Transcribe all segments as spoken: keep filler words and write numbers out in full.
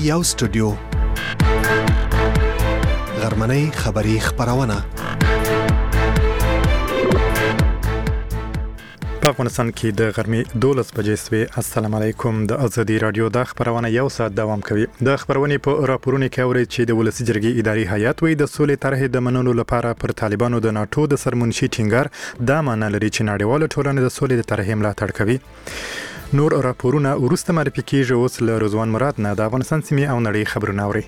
یو سټوډیو غرمنۍ خبری خبرونه په افغانستان کې د غرمې دولس بجې سوي. السلام علیکم. د ازادي رادیو د خبرونه یو ساعت دوام کوي. د خبرونې په راپورونو کې اوري چې د ولسی جرګې اداري هیئت وی د سولې طرح د منلو لپاره پر طالبانو د ناتو د سرمنشي ټینګار دا معنی لري چې نړیواله ټولنه د سولې د طرح ملاتړ کوي. نور راپورونه ورسته معرفي کیږي. اوس له رضوان مراد نه د افغانستان سیمې او نړۍ خبرونه اوري.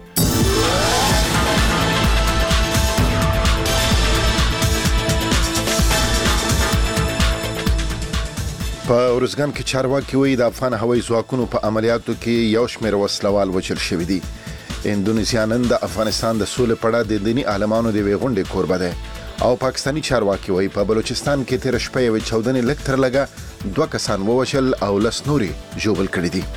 په ارزګان کې چارواکي وایي د افغان هوایي ځواکونو په عملیاتو کې یو شمېر وسلوال وژل شوي دي. اندونیزیا نن د افغانستان د سولې په اړه د دیني عالمانو د یوې غونډې کوربه ده او پاکستاني چارواکي وایي په بلوچستان کې تیر شپه یوې چاودنې لږ تر لږه دوه کسان ووژل او لس نورې ژوبل کړي دي.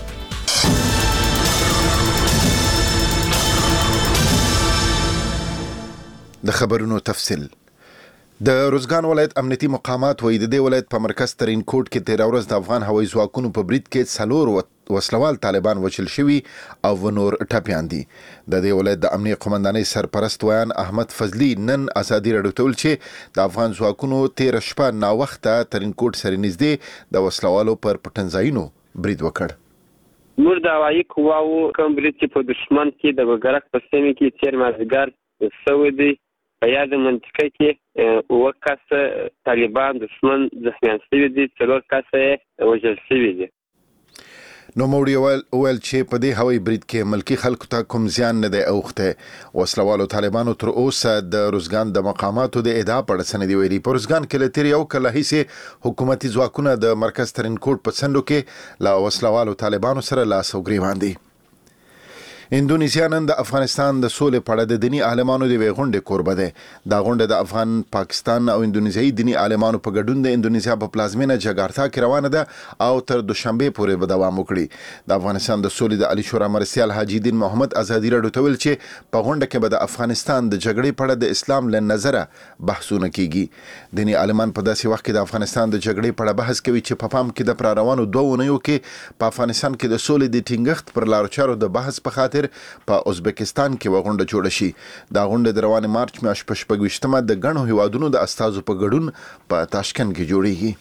د خبرونو تفصیل. د روزګان ولایت امنیتي مقامات وایي د دې ولایت په مرکز ترین کوټ کې تیر ورځ د افغان هوایي ځواکونو په برید کې څلور وسلوال طالبان وژل شوي او نور ټپیان دي. د دې ولایت د امنیه قومندانۍ سرپرست ویان احمد فضلي نن ازادي راډیو ته ویل چې د افغان ځواکونو تیر شپه ناوخته ترین کوټ سره نږدې د وسلوالو پر پټنځایونو برید وکړ. موږ د هوایي قواو کوم برید چې په دشمن کې د بګرک په سیمه کې تیر مازدیګر سوی دی په یاد منطقه کې اوه کسه طالبان دشمن زخمیان شوي دي، څلور کسه وژل شوي دي. نو موړي ویل چې په دې هوایي برید کې ملکی خلکو ته کوم زیان نه دی اوخته. وسلوالو طالبانو تر اوسه د روزګان د مقاماتو د ادعا په اړه سندې ویلي. په روزګان کې له تیر یو کال راهیسې حکومتي ځواکونه د مرکز ترین کوټ په څنډو کې له وسلوالو طالبانو سره لاس او ګریوان دي. اندونیزیا نن د افغانستان د سولې په اړه د دیني عالمانو د یوې غونډې کوربه ده. دا غونډه د افغان، پاکستان او اندونیزیایي دیني عالمانو په ګډون د اندونیزیا په پلازمینه جاکارتا کې روانه ده او تر دوشنبه پورې به دوام وکړي. د افغانستان د سولې د علی شورا مرستیال حاجی دین محمد ازادي راډیو ته ویل چې په غونډه کې به د افغانستان د جګړې په اړه د اسلام له نظره بحثونه کیږي. دیني عالمان په داسې وخت کې د افغانستان د جګړې په اړه بحث کوي چې په پام کې د پراروانو دوه اونیو کې په افغانستان کې د سولې د ټینګښت پر لارو چارو د بحث په خاطر په ازبکستان کې وغونډه جوړه شي. دا غونډه د روان مارچ میاشتې په شپږویشتمه د ګڼو هیوادونو د استازو په ګډون په تاشکند کې جوړیږي.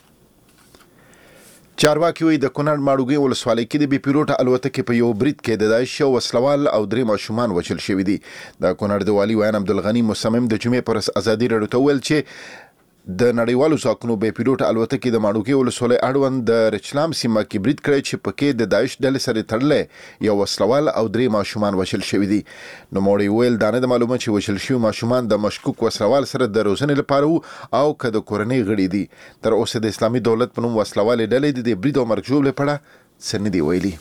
چارواکي وایي د کونړ ماړوګي ولسوالۍ کې د بي پیلوټه الوتکې په یو برید کې د داعش یو وسلوال او درې ماشومان وژل شوي دي. د کونړ د والي ویان عبدالغني مصمم د جمعې پر ورځ ازادي راډیو ته ویل چې د نړیوالو ځواکونو بي پیلوټه الوتکې د ماړوګي ولسوالۍ اړوند د رچلام سیمه کې برید کړی چې پکې د داعش ډلې سره تړلې یو وسلوال او درې ماشومان وژل شوي دي. نو موړي ویل دا نه د معلومه چې وژل شوي ماشومان د مشکوک وسلوال سره د روزنې لپاره او که د کورنۍ غړي دي. تر اوسه د اسلامي دولت په نوم وسلوالې ډلې د برید او مرګ ژوبلې په اړه څه نه دي ویلي.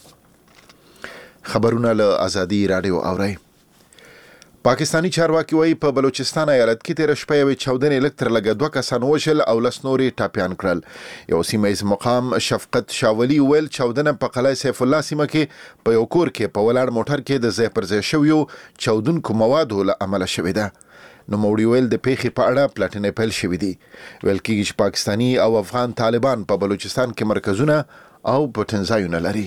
خبرونه له ازادي راډیو اورئ. پاکستانی چارواکي وایي په بلوچستان ایالت کې تیر شپه یوې چاودنې لږ تر لږه دوه کسان وژل او لس نورې ټپیان کړل. یو سیمه ییز مقام شفقت شاولي ویل چاودنه په قلعه سیف الله سیمه کې په یو کور کې په ولاړ موټر کې د ځای پر ځای شویو چاودونکو موادو له امله شوې ده. نو موړي ویل د پیښې په اړه پلټنې پیل شوې دي. ویل کېږي چې پاکستاني او افغان طالبان په بلوچستان کې مرکزونه او پټنځایونه لري.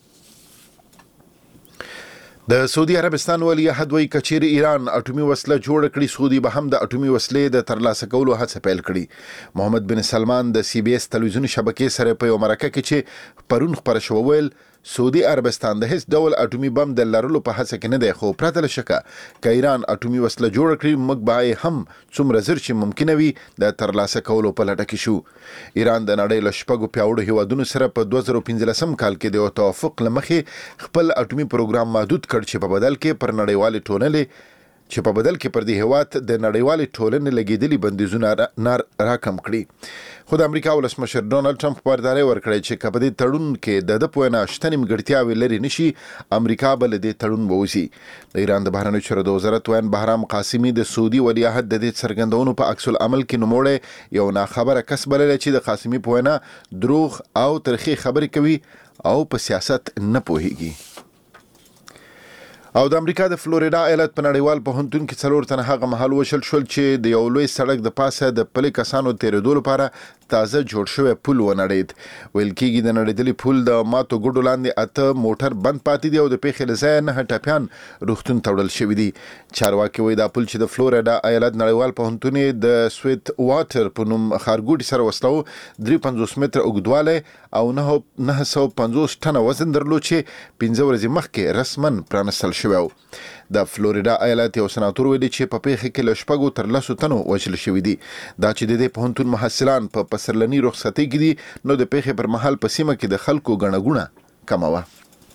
د سعودي عربستان ولی عهد وایي که چیرې ایران اټومي وسله جوړه کړي سعودي به هم د اټومي وسلې د ترلاسه کولو هڅه پیل کړي. محمد بن سلمان د سی بي اس تلویزیوني شبکې سره په یو مرکه کې چې پرون خپره شوه ویل سعودي عربستان د هیڅ ډول اټومي بم د لرلو په هڅه کې نه دی، خو پرته له شکه که ایران اټومي وسله جوړه کړي موږ به هم څومره زر چې ممکنه وي د ترلاسه کولو په لټه کې شو. ایران د نړۍ له شپږو پیاوړو هیوادونو سره په دوه زره پنځلسم کال کې د یو توافق له مخې خپل اټومي پروګرام محدود کړ چې په بدل کې پر نړیوالې ټولنې چې په بدل کې پر دې هیواد د نړیوالې ټولنې لګېدلي بندیزونه را راکم کړي. خو د امریکا ولسمشر ډونالډ ټرمپ خبرداری ورکړی چې که په دې تړون کې د ده په وینا شته نیمګړتیاوې لرې نه شي امریکا به له دې تړون ووځي. د ایران د بهرنیو چارو د وزارت ویان بهرام قاسمي د سعودي ولیعهد د دې څرګندونو په عکس العمل کې نوموړی یو ناخبره کس بللی چې د قاسمي په وینا دروغ او ترخې خبرې کوي او په سیاست نه پوهیږي. او د امریکا د فلوریدا ایالت په نړیوال پوهنتون کې څلور تنه هغه مهال وشل شول چې د یو لوی سړک د پاسه د پلي کسانو تیرېدو لپاره تازه جوړ شوی پل ونړید. ویل کېږي د نړیدلي پل د ماتو ګوډو لاندې اته موټر بند پاتې دي او د پیښې له ځایه نه ټپیان روغتون ته وړل شوي دي. چارواکي وایي دا پل چې د فلوریدا ایالت نړیوال پوهنتون د سویت واټر په نوم ښارګوټي سره وصلو درې پنځوس متره اوږدوالی او نهه سوه پنځوس ټنه وزن درلود چې پنځه ورځې مخکې رسماً پرانستل شوی. د فلوریدا ایالت یو سناتور ویلي چې په پیښه کې له شپږو تر لسو تنو وژل شوي دي. دا چې د دې پوهنتون محصلان په پسرلني رخصتۍ کې دي نو د پیښې پر مهال په سیمه کې د خلکو ګڼه ګوڼه کمه وه.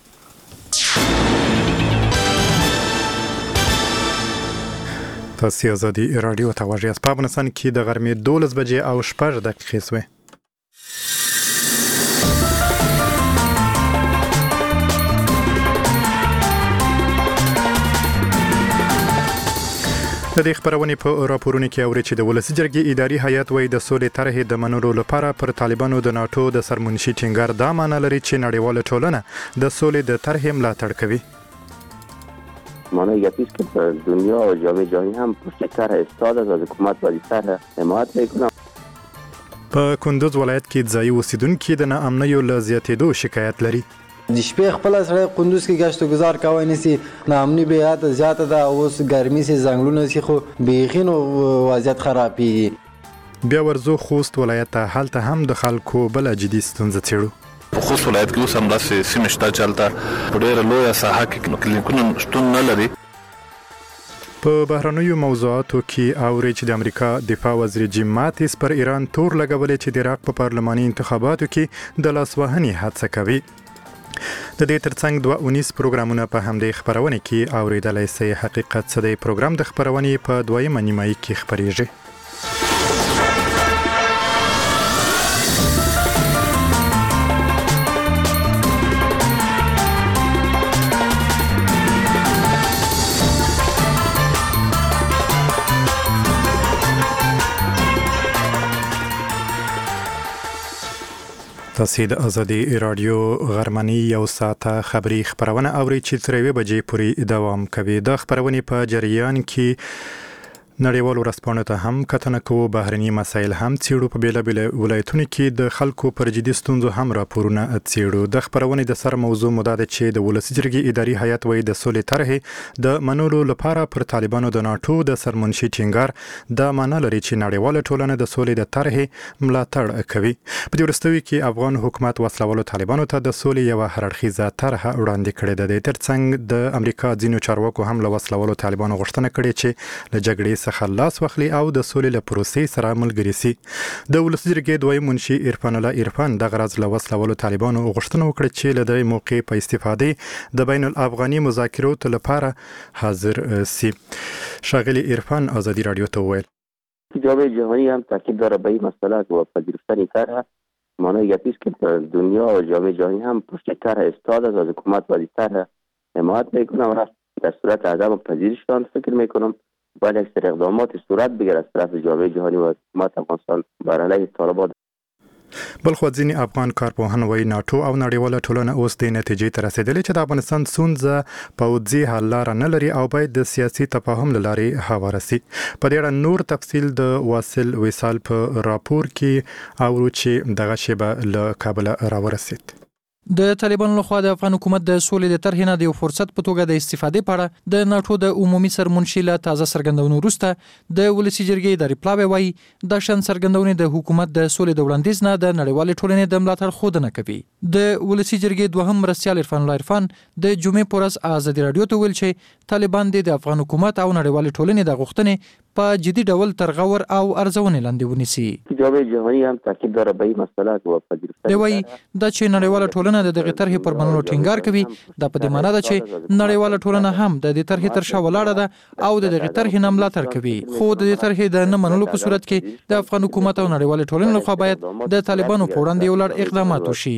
تاسو ازادي رادیو ته غوږ یاست. په افغانستان کې د غرمې دولس بجې او شپږ دقیقې شوې. د دې خبرونې په راپورونو کې اوري چې د ولسی جرګې اداري هیئت وایي د سولې طرحې د منلو لپاره پر طالبانو د ناتو د سرمنشي ټینګار دا معنی لري چې نړیواله ټولنه د سولې د طرحې ملاتړ کوي. معنی یکی است که در دنیا و جامعه جهانی هم پشت طرح ایستاده از حکومت و طرح حمایت میکنه. په کندوز ولایت کې ځایي اوسیدونکي د ناامنیو له زیاتېدو شکایت لري. د شپې خپل سره کندوز کې گشت و گذار کوي نسی ناامنی به حد زیاته ده. اوس ګرمي سي زنګلونه سي خو بیخین او وضعیت خرابېږي. بیا ورزو خوست ولایت ته هلته هم د خلکو بل جدي ستونزه څېړو. په خوست ولایت کې اوس هم داسې سیمې شته چې هلته په ډېره لویه ساحه کې کلینیکونه شتون نه لري. په بهرنیو موضوعاتو کې اوري چې د امریکا دفاع وزیر جیم ماتیس پر ایران تور لګولې چې د عراق په پارلماني انتخاباتو کې د لاسوهنې هڅه کوي. د دې ترڅنګ دوه اونیس پروګرامونه په همدې خبرونه کې اوریدلای شئ. حقیقت څه دی پروګرام د خبرونې په دویمه نیمایي کې خبرېږي. تاسو د ازادي رادیو غرمنۍ یو ساعته خبری خبرونه اوري چې تر یوې بجې پورې دوام کوي. د خبرونې په جریان کې نړیوال ورځپاڼو ته هم کتنه کوو. بهرني مسایل هم څېړو. په بیلابیلو ولایتونو کې د خلکو پر جدي ستونزو هم راپورونه څېړو. د خبرونې د سر موضوع مو دا ده چې د ولسي جرګې اداري هیئت وایي د سولې طرحې د منلو لپاره پر طالبانو د ناټو د سرمنشي ټینګار دا معنی لري چې نړیواله ټولنه د سولې د طرحې ملاتړ کوي. په دې وروستیو کې افغان حکومت وسلوالو طالبانو ته د سولې یوه هرړخیزه طرحه وړاندې کړې ده. د ترڅنګ د امریکا ځینو چارواکو هم له وسلوالو طالبانو غوښتنه کړې چې له جګړې خلاص واخلي او د سولې له پروسې سره ملګری سي. د ولسي جرګې دویم منشي عرفان الله عرفان د غرض له وسلوالو طالبانو غوښتنه وکړه چې له دې موقع په استفادې د بین الافغاني مذاکراتو لپاره حاضر سي. شاغلی عرفان ازادي رادیو ته وویل جامعه جهانی هم تاکید داره به این مسئله و پذیرفتن طرح. معنی یکی است که در دنیا و جامعه جهانی هم پشت طرح ایستاده از حکومت و طرح حمایت میکنه و در صورت عدم پذیرشان فکر میکنم باید اکثر اقدامات صورت بگیرد از طرف جامعه جهانی و حکومت افغانستان بر علیه طالبان. بلخو ځینې افغان کارپوهان وایي ناټو او نړیواله ټولنه اوس د نتیجې ته رسېدلې چې د افغانستان ستونزه پوځي حل لاره نه لري او باید د سیاسي تفاهم له لارې هواره سي. په دې اړه نور تفصیل د واصل وصال په راپور کې اورو چې دغه شیبه له کابل راورسید. د طالبانو لخوا د افغان حکومت د سولې د طرحې نه د یو فرصت په توګه د استفادې په اړه د ناټو د عمومي سرمنشي له تازه څرګندونو وروسته د ولسي جرګې اداري پلاوی وایي د شان څرګندونې د حکومت د سولې د وړاندیز نه د نړیوالې ټولنې د ملاتړ ښودنه کوي. د ولسي جرګې دوهم مرستیال عرفان الله عرفان د جمعې په ورځ ازادي رادیو ته ویل چې طالبان د افغان حکومت او نړیوالې ټولنې د غوښتنې په جدي ډول تر غور او ارزونې لاندې ونیسي. جامعه جهانی هم تاکید داره به این مسئله و پذیرفتن. دی وایي دا چې نړیواله ټولنه د دغه طرحې پر منلو ټینګار کوي دا په دې معنی ده چې نړیواله ټولنه هم د دې طرحې تر شا ولاړه ده او د دغه طرحې نه ملاتړ کوي. خو د دې طرحې د نه منلو په صورت کې د افغان حکومت او نړیوالې ټولنې لخوا باید د طالبانو په وړاندې یو لړ اقدامات وشي.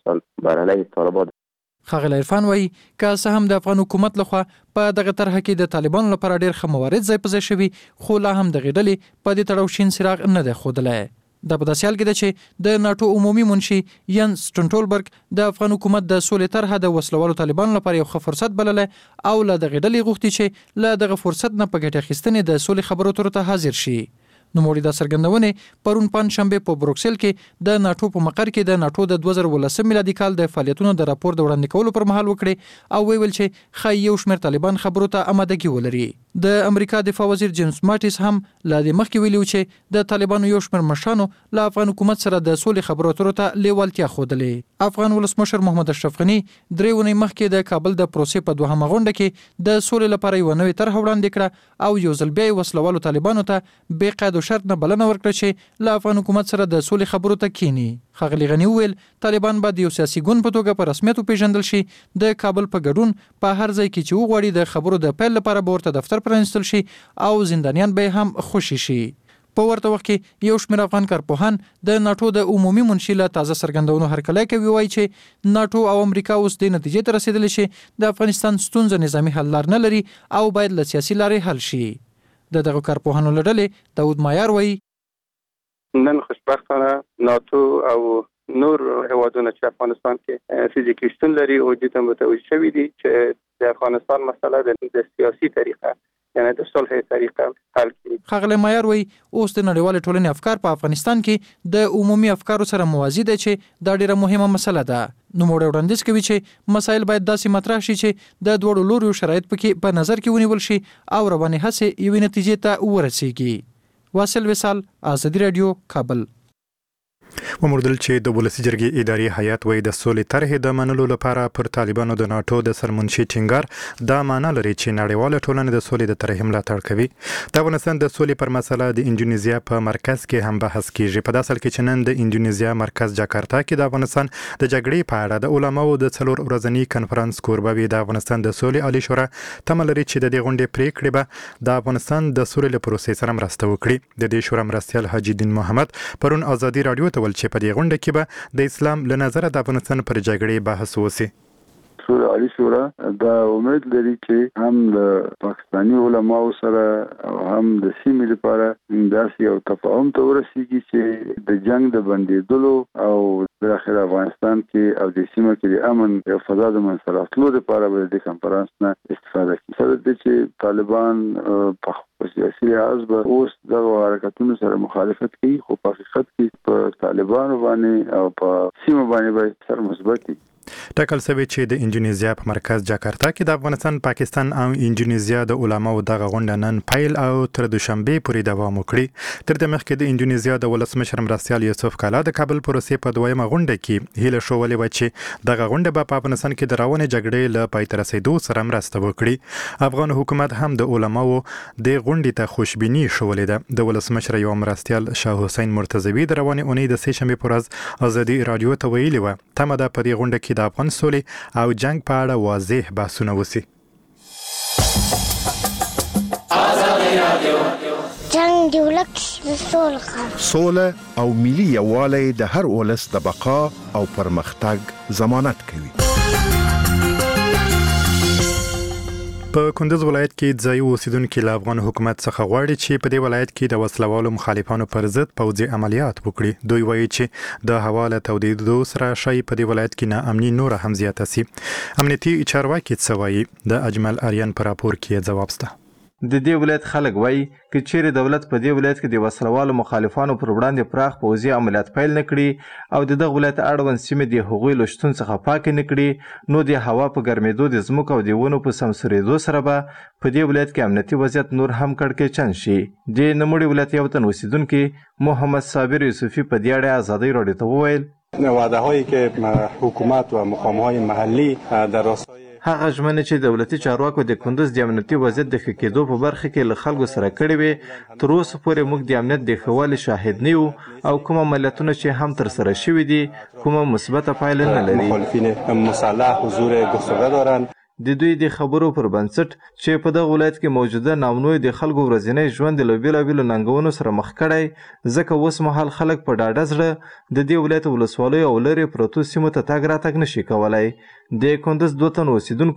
بر علیه طالبان ښاغلی عرفان وایي که څه هم د افغان حکومت لخوا په دغه طرحه کې د طالبانو لپاره ډېر ښه موارد ځای په ځای شوي خو لا هم دغې ډلې په دې تړاو شین څراغ نه دی ښودلی. دا په داسې حال کې ده چې د ناتو عمومي منشي ینس سټولټنبرګ د افغان حکومت د سولې طرحه د وسلوالو طالبانو لپاره یو ښه فرصت بلله او له دغې ډلې غوښتي چې له دغه فرصت نه په ګټه اخیستنې د سولې خبرو اترو ته حاضر شي. نوموړي دا څرګندونې پرون پنځشنبه په بروکسل کې د ناتو په مقر کې د ناتو د دوه زره ولسم میلادي کال د فعالیتونو د راپور د وړاندې کولو پر مهال وکړي او ویل چې ښایي یو شمېر طالبان خبرو ته آمادګي ولري. د امریکا دفاع وزیر جیمز ماټیس هم لا د مخکې ویلي چې د طالبانو یو شمېر مشرانو له افغان حکومت سره د سولې خبرو اترو ته لیوالتیا ښودلې. افغان ولسمشر محمد اشرف غني درې ونې مخکې د کابل د پروسې په دوهمه غونډه کې د سولې لپاره یو نوې طرح وړاندې کړه او یو ځل بیا یې وسلوالو طالبانو ته بې قید و شرط نه بلنه ورکړه چې له افغان حکومت سره د سولې خبرو ته کینی. ښاغلي غني وویل طالبان باید یو سیاسي ګوند په توګه په رسمیت وپېژندل شي. د کابل په ګډون په هر ځای کې چې وغواړي د خبرو د پیل لپاره به ورته دفتر پرانیستل شي او زندانیان به هم خوشي شي. په ورته وخت کې یو شمېر افغان کارپوهان د ناتو د عمومي منشي له تازه څرګندونو هرکلی کوي، وایي چې ناتو او امریکا اوس دې نتیجې ته رسېدلي چې د افغانستان ستونزه نظامي حل لار نه لري او باید له سیاسي لارې حل شي. د دغه کارپوهانو له ډلې داود مایار وایي نن خوشبختانه ناتو او نور هیوادونه چې افغانستان کې فزیکي شتون لري او دې ته متوجه شوي دي چې د افغانستان مسله د سیاسي طریقه یعنی د صلح طریقه حل کړي. ښاغلی مایار وایي اوس د نړیوالې ټولنې افکار په افغانستان کې د عمومي افکارو سره موازي دی چې دا ډیره مهمه مسله ده. نوموړی وړاندیز کوي چې مسایل باید داسې مطرح شي چې د دواړو لوریو شرایط پکې په نظر کې ونیول شي او روانې هڅې یوې نتیجې ته ورسیږي. واصل وصال، آزادي رادیو، کابل. وموردل چې د ولسي جرګې اداري هیئت وایي د سولې طرحې د منلو لپاره پر طالبانو د ناتو د سرمنشي ټینګار دا معنا لري چې نړیواله ټولنه د سولې د طرحې ملاتړ کوي. د افغانستان د سولې پر مسله د انډونیزیا په مرکز کې هم بحث کیږي. په داسې حال کې چې نن د انډونیزیا مرکز جاکارتا کې د افغانستان د جګړې په اړه د علماو د څلور ورځني کنفرانس کوربه وي. د افغانستان د سولې عالی شورا تمه لري چې د دې غونډې پریکړې به د افغانستان د سولې له پروسې سره مرسته وکړي. د دې شورا مرستیال حاجي دین محمد پرون آزادي رادیو ته ول چې په دې غونډه کې به د اسلام له نظره د افغانستان پر جګړې بحث وشي. شورا عالی شورا دا امید لري چې هم د پاکستاني علماو سره او هم د سیمې لپاره داسې یو تفاهم ته ورسیږي چې د جنگ د بندېدلو او داخل افغانستان کې او د سیمه کې د امن او فضا د منځته راتلو لپاره به د کنفرانس نه استفاده کوي. سره د چې طالبان په سیاسي لحاظ به اوس دغه حرکتونو سره مخالفت کوي، خو په حقیقت کې په طالبانو باندې او په سیمه باندې به سر مثبت وي. ټاکل شوی چې د انډونیزیا په مرکز جاکارتا کې د افغانستان، پاکستان او انډونیزیا د علماو دغه غونډه نن پیل او تر دوشنبه پورې دوام وکړي. تر دې مخکې د انډونیزیا د ولسمشر مرستیال یوسف کالا د کابل پروسې په دویمه غونډه کې هیله شولې و چې دغه غونډه به په افغانستان کې د روانې جګړې له پای ته رسیدو سره مرسته وکړي. افغان حکومت هم د علماو د غونډې ته خوشبیني شولې ده. د ولسمشر یو مرستیال شاه حسین مرتضوی د روانې اونۍ د سه شنبې پر ورځ آزادي رادیو ته ویلي و تمه ده په دې غونډه کې د افغان سولې او جنگ په اړه واضح بحثونه وشي. جنگ دی ولک د سولې سوله او ملي یووالی د هر ولس د بقا او پرمختګ ضمانت کوي. په کندز ولایت کې ځایي اوسیدونکو له افغان حکومت څخه غواړي چې په دې ولایت کې د وسلوالو مخالفانو پر ضد پوځي عملیات وکړي. دوی وایي چې د هوا له تودېدو سره شای په دې ولایت کې ناامني نور هم زیاته سي. امنیتي چارواکي څه وایي؟ د اجمل اریان پر راپور کې ځواب شته. د دې ولایت خلک وایي که چیرې دولت په دې ولایت کې د وسلوالو مخالفانو پر وړاندې پراخ پوځي عملیات پیل نه کړي او د دغه ولایت اړوند سیمې د هغوی له شتون څخه پاکې نه کړي، نو د هوا په ګرمېدو د ځمکو او د ونو په سمسورېدو سره به په دې ولایت کې امنیتي وضعیت نور هم کړکېچن شي. د نوموړي ولایت یو تن اوسیدونکي محمد صابر یوسفي په دې اړه ازادۍ راډیو ته وویل وعده هایی که حکومت و مقام های محلی در راستای هغه ژمنې چې دولتي چارواکو د کندز د امنیتي وضعیت د ښه کېدو په برخه کې له خلکو سره کړې وې، تر اوسه پورې موږ د امنیت د ښه والي شاهد نه یو او کوم عملیاتونه چې هم ترسره شوي دي کومه مثبته پایله نه لري. مخالفین مسلح حضور گسترده دارند. د دوی د خبرو پر بنسټ چې په دغه ولایت کې موجوده نامنوع د خلکو ورځنی ژوند له بېلابېلو ننګونو سره مخ کړی، ځکه اوس مهال خلک په ډاډه زړه د دې ولایت ولسوالیو او لرې پرتو سیمو ته تګ راتګ نشي کولی. د کندز دوه تن اوسیدونکو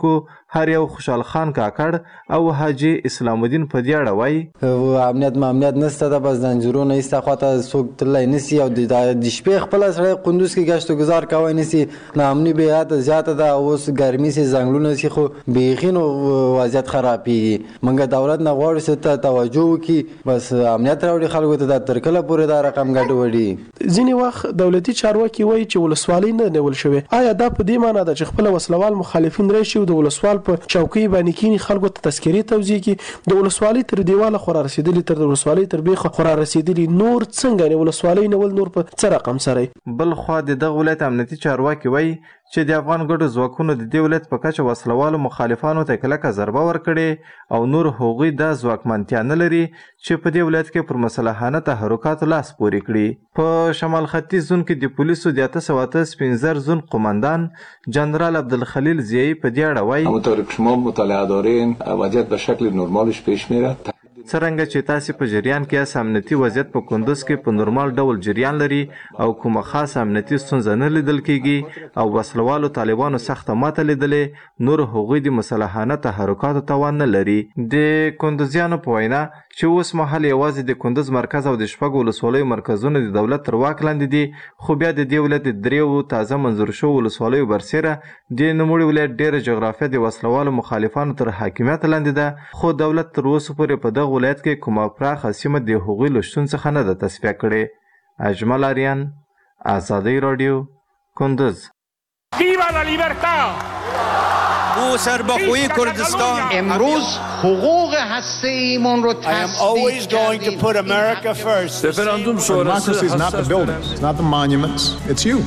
هر یو خوشحال خان کاکړ او حاجی اسلام الدین په دې اړه وایي امنیت ما امنیت نشته ده، بس زنجیرونه ایسته خواته څوک تللی نشي او د شپې خپله سړی قندوز کې ګشت و ګذار کوی نشي. ناامني بېحده زیاته ده، اوس ګرمي سي ځنګلونه سي خو بیخي نو وضعیت خرابېږي. موږ دولت نه غواړو چې ته توجه وکړي، بس امنیت راوړي خلکو ته. دا تر کله پورې دا رقم ګډوډي؟ ځینې وخت دولتي چارواکي وایي چې ولسوالۍ نه نیول شوې. آیا دا په دې معنی ده چې خپل وسلوال مخالفین راشي او د ولسوال په چوکۍ باندې کینی خلکو ته تذکرې توزیع کړي؟ د ولسوالۍ تر دیواله خو را رسېدلي، تر د ولسوالۍ تر بیخه خو را رسېدلي، نور څنګه نه ولسوالۍ نیول نور په څه رقم سره؟ بل خوا د دغه ولایت امنیتي چارواکي وایي چې د افغان ګډو ځواکونو د دې ولایت په کچه وسلوالو مخالفانو ته کلکه ضربه ورکړې او نور هغوی دا ځواکمنتیا نه لري چې په دې ولایت کې پر مسلحانه تحرکاتو لاس پورې کړي. په شمال ختیځ زون کې د پولیسو د اته سوه اته سپین زر زون قماندان جنرال عبدالخلیل ضیایی په دې اړه وایي همونطور که شما مطالعه دارین وضعیت به شکل نرمالش پیش میره. څرنګه چې تاسې په جریان کې یاست، امنیتي وضعیت په کندوز کې په نورمال ډول جریان لري او کومه خاصه امنیتي ستونزه نه لیدل کیږي او وسلوالو طالبانو سخته ماته لیدلې، نور هغوی د مسلحانه تحرکاتو توان نه لري. د کندوزیانو په وینا چې اوس مهال یوازې د کندوز مرکز او د شپږو ولسوالیو مرکزونه د دولت تر واک لاندې دي، خو بیا د دې ولایت د دریو تازه منظور شوو ولسوالیو برسېره د نوموړي ولایت ډېره جغرافیه د وسلوالو مخالفانو تر حاکمیت لاندې ده، خو دولت تر اوسه پورې په دغه ولایت کې کومه پراخه سیمه د هغوی له شتون څخه نه ده تصفیه کړې. اجمل آریان، آزادی رادیو، کندوز. ویوا لا لیبرتاد! او سربخوی کردستان امروز حقوق هسته ایمون رو تصدیق کردیم. رفراندوم شورای is not the buildings, it's not the monuments, it's you.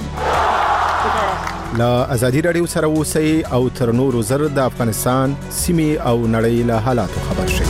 لا ازادي رادیو سره اوسئ او تر نورو زر د افغانستان سیمې او نړۍ له حالاتو خبر شئ.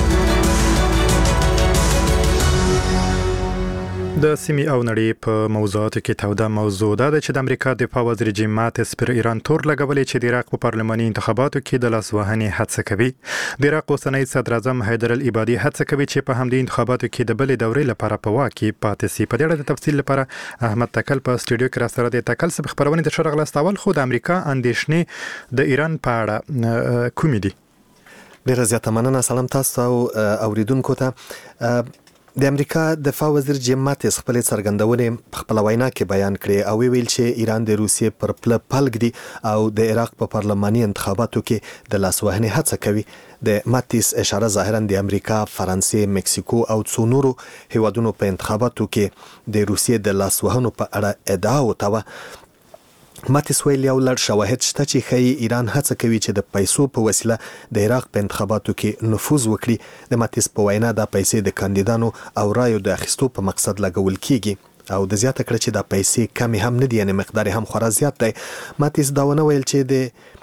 د سیمې او نړۍ په موضوعاتو کې توده موضوع ده چې د امریکا دفاع وزیر جیم ماتس پر ایران تور لګولې چې د عراق په پارلماني انتخاباتو کې د لاس وهنې هڅه کوي. د عراق اوسنی صدر اعظم حیدر العبادي هڅه کوي چې په همدې انتخاباتو کې د بلې دورې لپاره په واک کې پاتې شي. په دې اړه د تفصیل لپاره احمد تکل په سټوډیو کې راسره دی. تکل سب خبرونه د شرغ لاستول خو د امریکا اندېښنې د ایران په اړه کومې دي؟ ډیره زیاته مننه. سلام تاسو او اوریدونکو ته. د امریکا دفاع وزیر جیم ماتس خپل څرګندونې په خپل وینا کې بیان کړې او ویل چې ایران د روسیې پر پله پلګ دی او د عراق په پارلماني انتخاباتو کې د لاس وهنې هڅه کوي. د ماتس اشاره ظاهرا د امریکا، فرانسې، مکسیکو او څو نورو هیوادونو په انتخاباتو کې د روسیې د لاس وهنو په اړه ادعا وکړه. ماتس ویل یو لړ شواهد شته چې ښیي ایران هڅه کوي چې د پیسو په وسیله د عراق په انتخاباتو کې نفوذ وکړي. د ماتس په وینا دا پیسې د کاندیدانو او رایو د اخیستو په مقصد لګول کیږي او د زیاته کړه چې دا پیسې کمې هم نه دي، یعنی مقدار هم خورا زیات دی. ماتس دا ونه ویل چې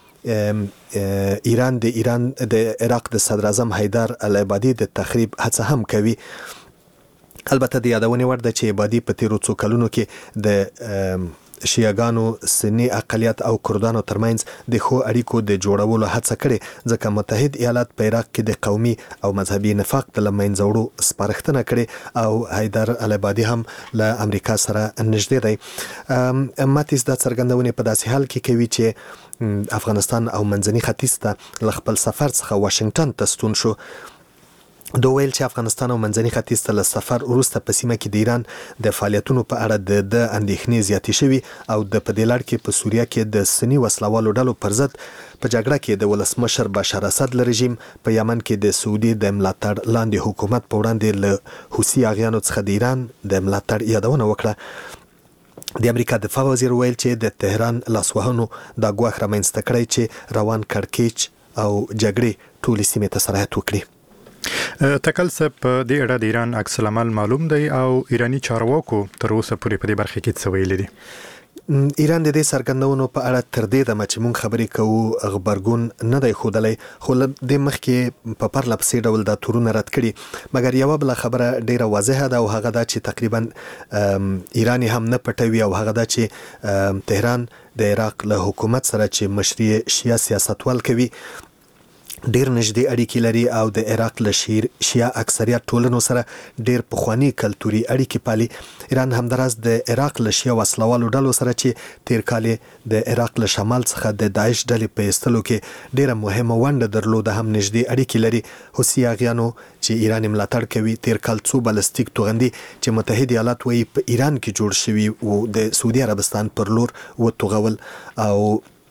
د ایران د ایران د عراق د صدر اعظم حیدر العبادي د تخریب هڅه هم کوي. البته د یادونې وړ ده چې عبادي په تیرو څو کلونو کې د شیعاګانو، سنی اقلیت او کردانو ترمنځ د ښو اړیکو د جوړولو هڅه کړې، ځکه متحد ایالات په عراق کې د قومي او مذهبي نفاق د له منځه وړو سپارښتنه کړې او حیدر العبادي هم له امریکا سره نږدې دی. ماتس دا څرګندونې په داسې حال کې کوي چې افغانستان او منځني ختیځ ته له خپل سفر څخه واشنګټن ته ستون شو. دو ویل چې افغانستان او منځني ختیځ ته له سفر وروسته په سیمه کې د ایران د فعالیتونو په اړه د د اندېښنې زیاتې شوي او د په دې لړ کې په سوریه کې د سني وسلوالو ډلو پر ضد په جګړه کې د ولسمشر بشار اسد له رژیم، په یمن کې د سعودي د ملاتړ لاندې حکومت په وړاندې له حوثي اغیانو څخه د ایران د ملاتړ یادونه وکړه. د امریکا دفاع وزیر ویل چې د تهران لاسوهنو دا ګواښ رامنځته کړی چې روان کړکېچ او جګړې ټولې سیمې ته سرایت وکړي. تکل صاحب په دې اړه د ایران عکس العمل معلوم دی او ایرانی چارواکو تر اوسه پورې په دې برخه کې څه ویلي دي؟ ایران د دې څرګندونو په اړه تر دې دمه چې موږ خبرې کوو غبرګون نه دی ښودلی، خو له دې مخکې په پرله پسې ډول دا تورونه رد کړي. مګر یوه بله خبره ډیره واضحه ده او هغه دا چې تقریبا ایران هم نه پټوي او هغه دا چې تهران د عراق له حکومت سره چې مشري شیعه سیاستوال کوي ډیر نږدې اړیکې لري او د عراق له شیعه اکثریت ټولنو سره ډیر پخوانی کلتوري اړیکې پالي. ایران همداراز د عراق له شیعه وسلوالو ډلو سره چې تیر کال د عراق له شمال څخه د داعش ډلې په ایستلو کې ډیره مهمه ونډه درلوده هم نږدې اړیکې لري. حوثي اغیانو چې ایران ملاتړ کوي تیر کال څو بالستیک توغندي چې متحده ایالات وایي په ایران کې جوړ شوي او د سعودي عربستان پر لور وتوغول او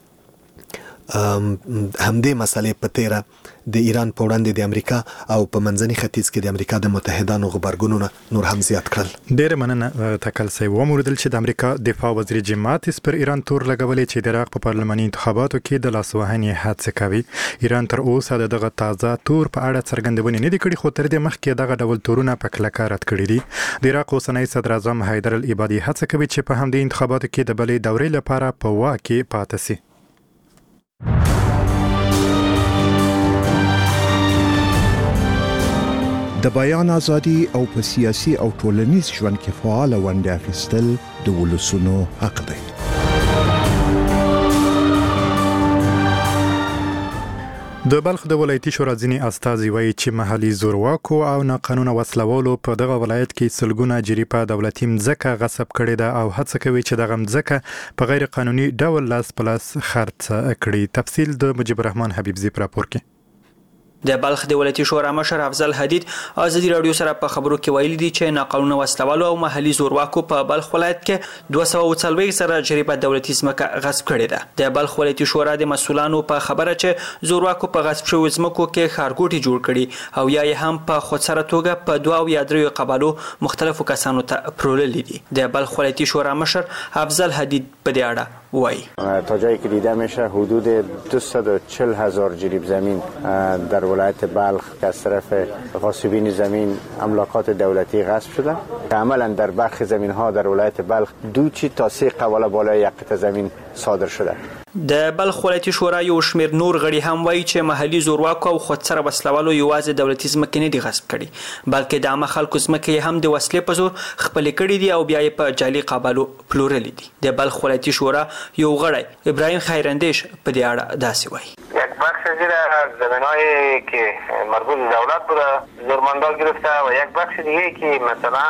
همدې مسلې په تیره د ایران په وړاندې د امریکا او په منځني ختیځ کې د امریکا د متحدانو غبرګونونه نور هم زیات کړل. ډېر مننه تکل صاحب. وموردل چې د امریکا دفاع وزیر جیم ماتیس پر ایران تور لګولې چې د عراق په پارلماني انتخاباتو کې د لاسوهنې هڅه کوي. ایران تر اوسه دغه تازه تور په اړه څرګندونې نه دي کړې، خو تر دې مخکې دغه ډول تورونه په کلکه رد کړي دي. د عراق اوسنی صدر اعظم حیدر العبادي هڅه کوي چې په همدې انتخاباتو کې د بلې دورې لپاره په واک کې پاتې شي. د بیان ازادي او په سیاسي او ټولنیز ژوند کې فعال ونډه اخیستل د ولسونو حق دی. د بلخ د ولایتي شورا ځینې استازي وایي چې محلي زورواکو او ناقانونه وسلوالو په دغه ولایت کې سلګونه جریپه دولتي مځکه غصب کړې ده او هڅه کوي چې دغه مځکه په غیر قانوني ډول لاس په لاس خرڅ کړي. تفصیل د مجيب الرحمن حبیبزی پر راپور کې. د بلخ د ولایتي شورا مشر افضل حدید ازادي رادیو سره په خبرو کې ویلي دي چې ناقانونه وسلوالو او محلي زورواکو په بلخ ولایت کې دوه سوه او څلوېښت سره جریبه دولتي ځمکه غصب کړې ده. د بلخ ولایتي شورا د مسؤلانو په خبره چې زورواکو په غصب شویو ځمکو کې ښارګوټي جوړ کړي او یا یې هم په خودسره توګه په دوه او یا دریو قبالو مختلفو کسانو ته پلورلي دي. د بلخ ولایتي شورا مشر افضل حدید په دې اړه وای تا جایی که دیده میشه حدود دویست و چهل هزار جریب زمین در ولایت بلخ که از طرف غاصبین زمین املاکات دولتی غصب شده. عملا در برخی زمین ها در ولایت بلخ دو چی تا سه قباله بالای یک قطعه زمین صادر شده. د بلخ ولایتي شورا یو شمیر نور غړي هم وایي چې محلي زورواکو او خودسره وسلوالو یوازې دولتي ځمکې نه دي غصب کړي بلکې د عامه خلکو ځمکې هم د وسلې په زور خپلې کړي دي او بیا یې په جعلي قبالو پلورلي دي. د بلخ ولایتي شورا یو غړی ابراهیم خیراندیش په دې اړه داسې وایي. یک بخش زیر زمینایی که مربوط به دولت بوده زورمندان گرفته و یک بخش دیگه که مثلا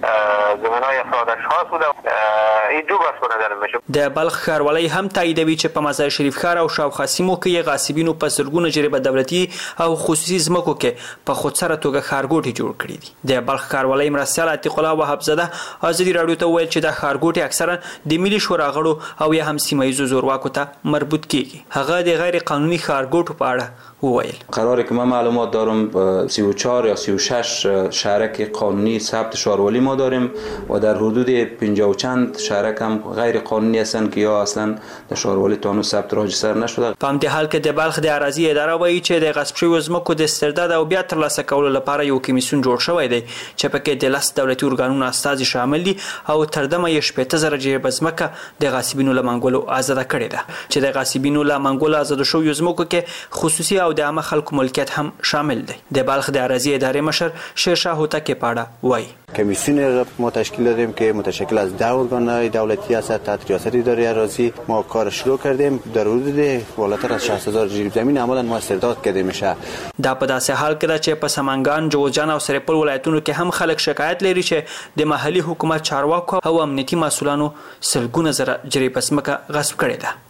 زمینای افراد اشخاص بوده این دو بخش نظر میشه. د بلخ ښاروالۍ هم تاییدوي چې په مزار شریف ښار او شاوخوا سیمو کې غاصبینو په زرګونه جریبه دولتي او خصوصي ځمکو کې په خودسره توګه ښارګوټي جوړ کړي دي. د بلخ ښاروالۍ مرستیال عتیق الله وهابزاده ازادي راډیو ته وویل چې دا ښارګوټي اکثرا د ملي شورا غړو او یا هم سیمه ییزو زورواکو ته مربوط کیږي. هغه د غیر قانوني ښارګوټو په اړه وویل. قراره که من معلومات دارم سی و چهار یا سی و شش شهرک قانونی ثبت شاروالی ما داریم و در حدود پنجاه و چند شهرک هم غیر قانونی هستند که یا اصلا در شاروالی تانو ثبت راجستر نشده. په همدې حال کې د بلخ د اراضي اداره وایي چې د غصب شویو ځمکو د استرداد او بیا ترلاسه کولو لپاره یو کمیسیون جوړ شوی دی چې پکې د لس دولتي ارګانونو استازي شامل دي او تر دمه یې شپېته زره جریبه ځمکه د غاصبینو له منګولو آزاده کړې ده چې د غاصبینو له منګولو آزاده شویو ځمکو کې خصوصي او د عامه خلکو ملکیت هم شامل دی. د بلخ د اراضي ادارې مشر شیرشاه هوتک پاړه وایي کمیسیون ما تشکیل دادیم که متشکل از ده ارگان دولتی است تحت ریاست اداره اراضی. ما کار شروع کردیم در حدود بالاتر از شصت هزار جریب زمین عملا ما استرداد کرده میشه. دا په داسې حال کې ده چې په سمنګان، جوزجان او سرپل ولایتونو کې هم خلک شکایت لري چې د محلي حکومت چارواکو او امنیتي مسؤلانو سلګونه زره جریب ځمکه غصب کړې ده.